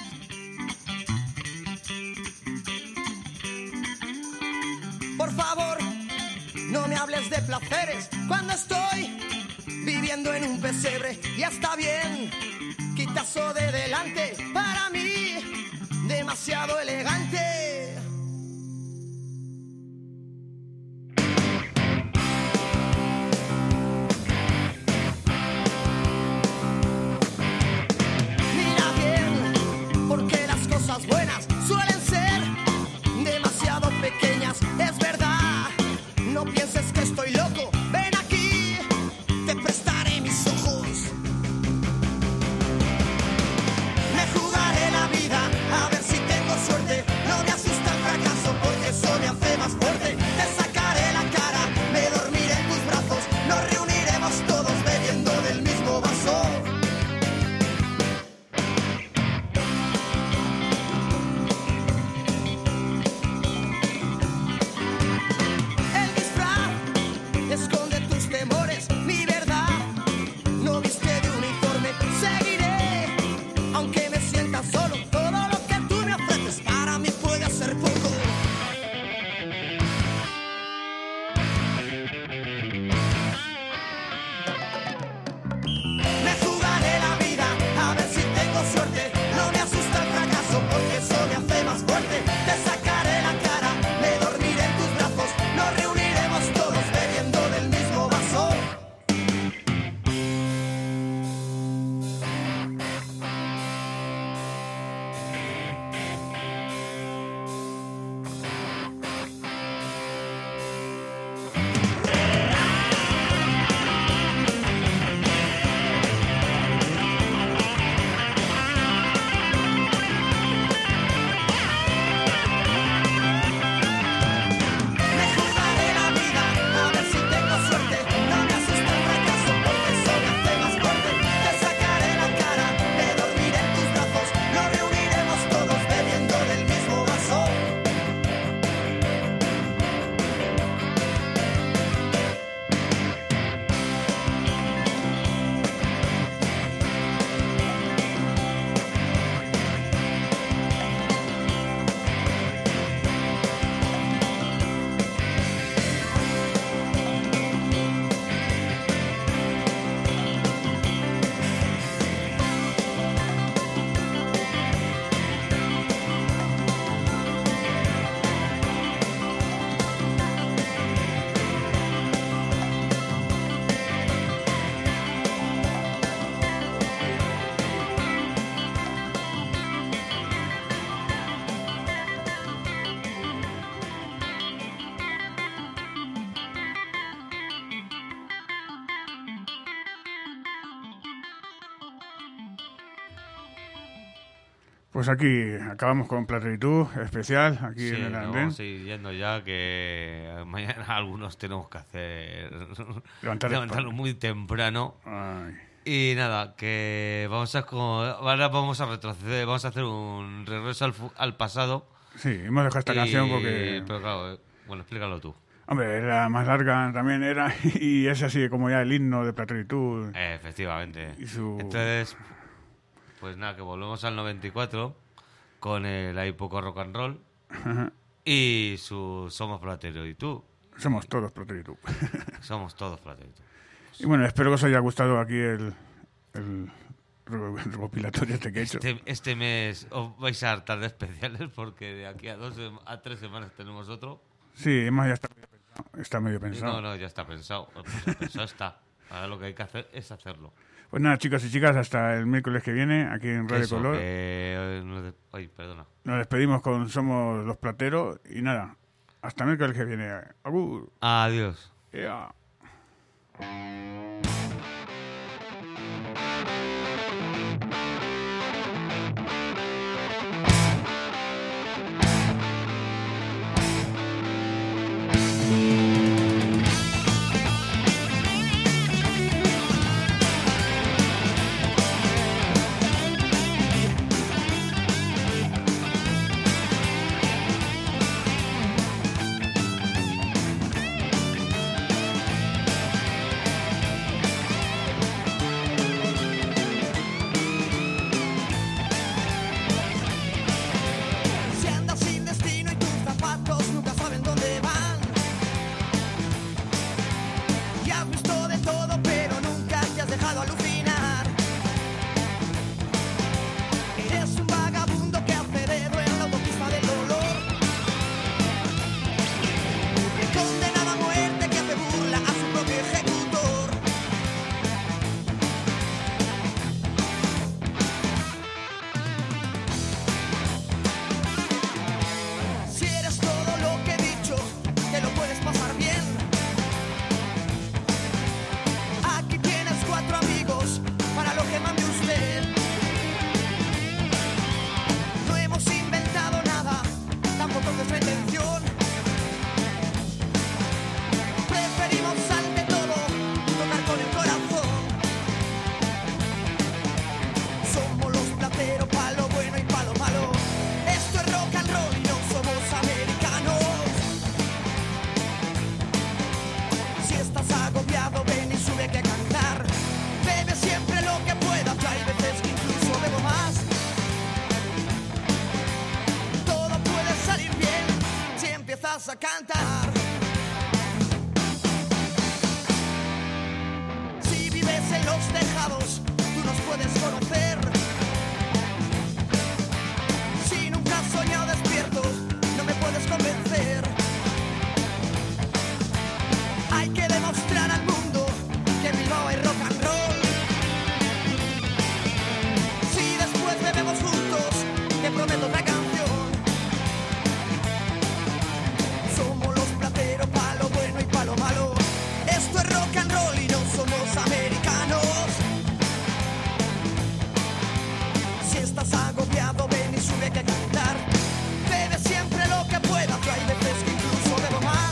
Por favor, no me hables de placeres cuando estoy viviendo en un pesebre. Ya está bien, quita eso de delante, para mí demasiado elegante. Mira bien, porque las cosas buenas suelen ser demasiado pequeñas. Es verdad, no pienses que estoy loco. Ven aquí, te prestaré mis ojos. Me jugaré la vida a ver si tengo suerte. No me asusta el fracaso porque eso me hace más fuerte. Te sacaré la cara, me dormiré en tus brazos. Nos reuniremos todos bebiendo del mismo vaso. El disfraz esconde tus temores, mi verdad no viste de uniforme. Seguiré, aunque me sienta solo. Todo lo que tú me ofreces para mí puede ser poco. Me jugaré la vida a ver si tengo suerte. No me asusta el fracaso porque eso me hace más fuerte. Te sacaré la cara, me dormiré en tus brazos. Nos reuniremos todos bebiendo del mismo vaso. Me jugaré la vida a ver si tengo suerte. No me asusta el fracaso porque eso me hace más fuerte. Te sacaré la cara, me dormiré en tus brazos. Nos reuniremos todos bebiendo del mismo vaso. Pues aquí acabamos con Platero y tú, especial, aquí Sí, en el nos andén. vamos a ir yendo ya, que mañana algunos tenemos que hacer Levantar levantarlo el- muy temprano. Ay. Y nada, que vamos a como- ahora vamos a retroceder, vamos a hacer un regreso al, fu- al pasado. Sí, hemos dejado esta Y- canción porque, Pero claro, eh, bueno, explícalo tú. hombre, era más larga también era, y es así como ya el himno de Platero y tú. Eh, efectivamente. Y su- Entonces, pues nada, que volvemos al noventa y cuatro con el ahí poco rock and roll y su Somos Platero y tú. Somos todos Platero y tú. Somos todos Platero y tú. Y bueno, espero que os haya gustado aquí el, el re- recopilatorio este que he hecho. Este, este mes os vais a hartar de especiales porque de aquí a dos sem- a tres semanas tenemos otro. Sí, hemos ya está medio pensado. Está medio pensado. No, no, ya está pensado. Pues pensado está. Ahora lo que hay que hacer es hacerlo. Pues nada, chicos y chicas, hasta el miércoles que viene, aquí en Radio Eso, Color. que, eh, no de- Ay, perdona. Nos despedimos con Somos los Plateros y nada, hasta el miércoles que viene. Agur. Adiós. Ea. Si estás agobiado, ven y sube que a cantar. Bebe siempre lo que puedas, y hay veces que incluso bebo más. Todo puede salir bien si empiezas a cantar. Si vives en los tejados, tú nos puedes conocer. Si nunca has soñado despierto, no me puedes convencer. Hay que demostrar al mundo que en Bilbao hay rock and roll. Si después bebemos juntos, te prometo otra canción. Somos los plateros, palo bueno y palo malo. Esto es rock and roll y no somos americanos. Si estás agobiado, ven y sube que a cantar. Bebe siempre lo que puedas, hay veces que incluso bebo más.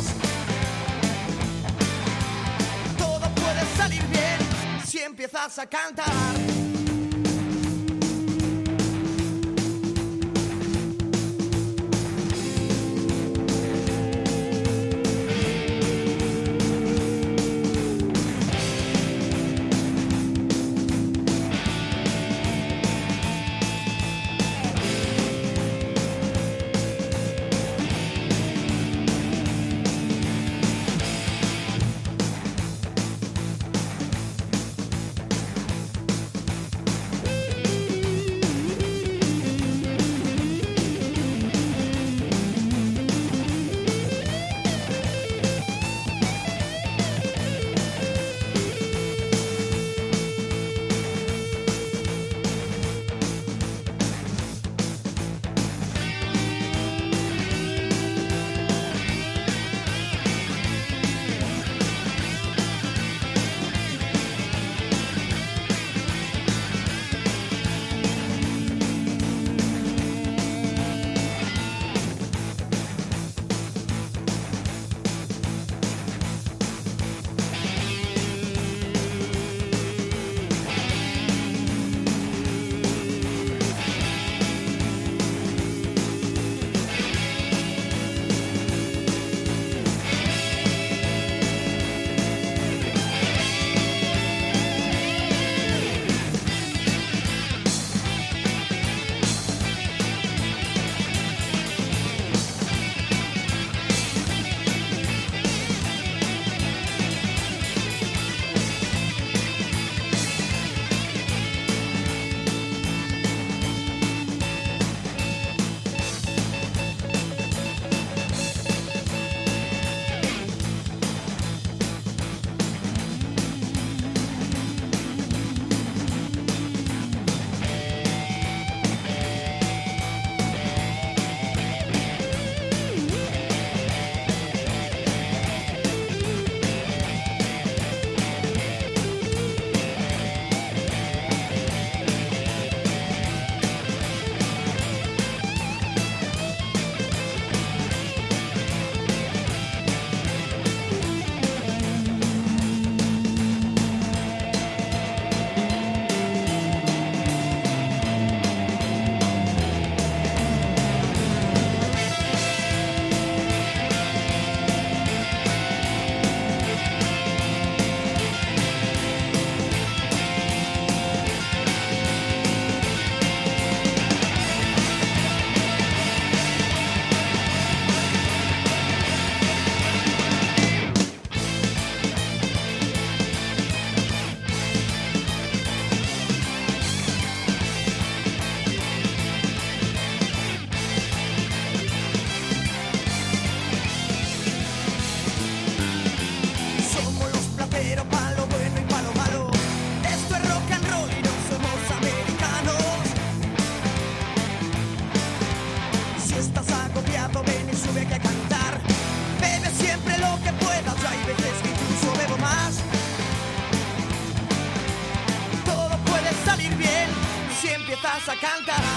Todo puede salir bien si empiezas a cantar. empiezas a cantar.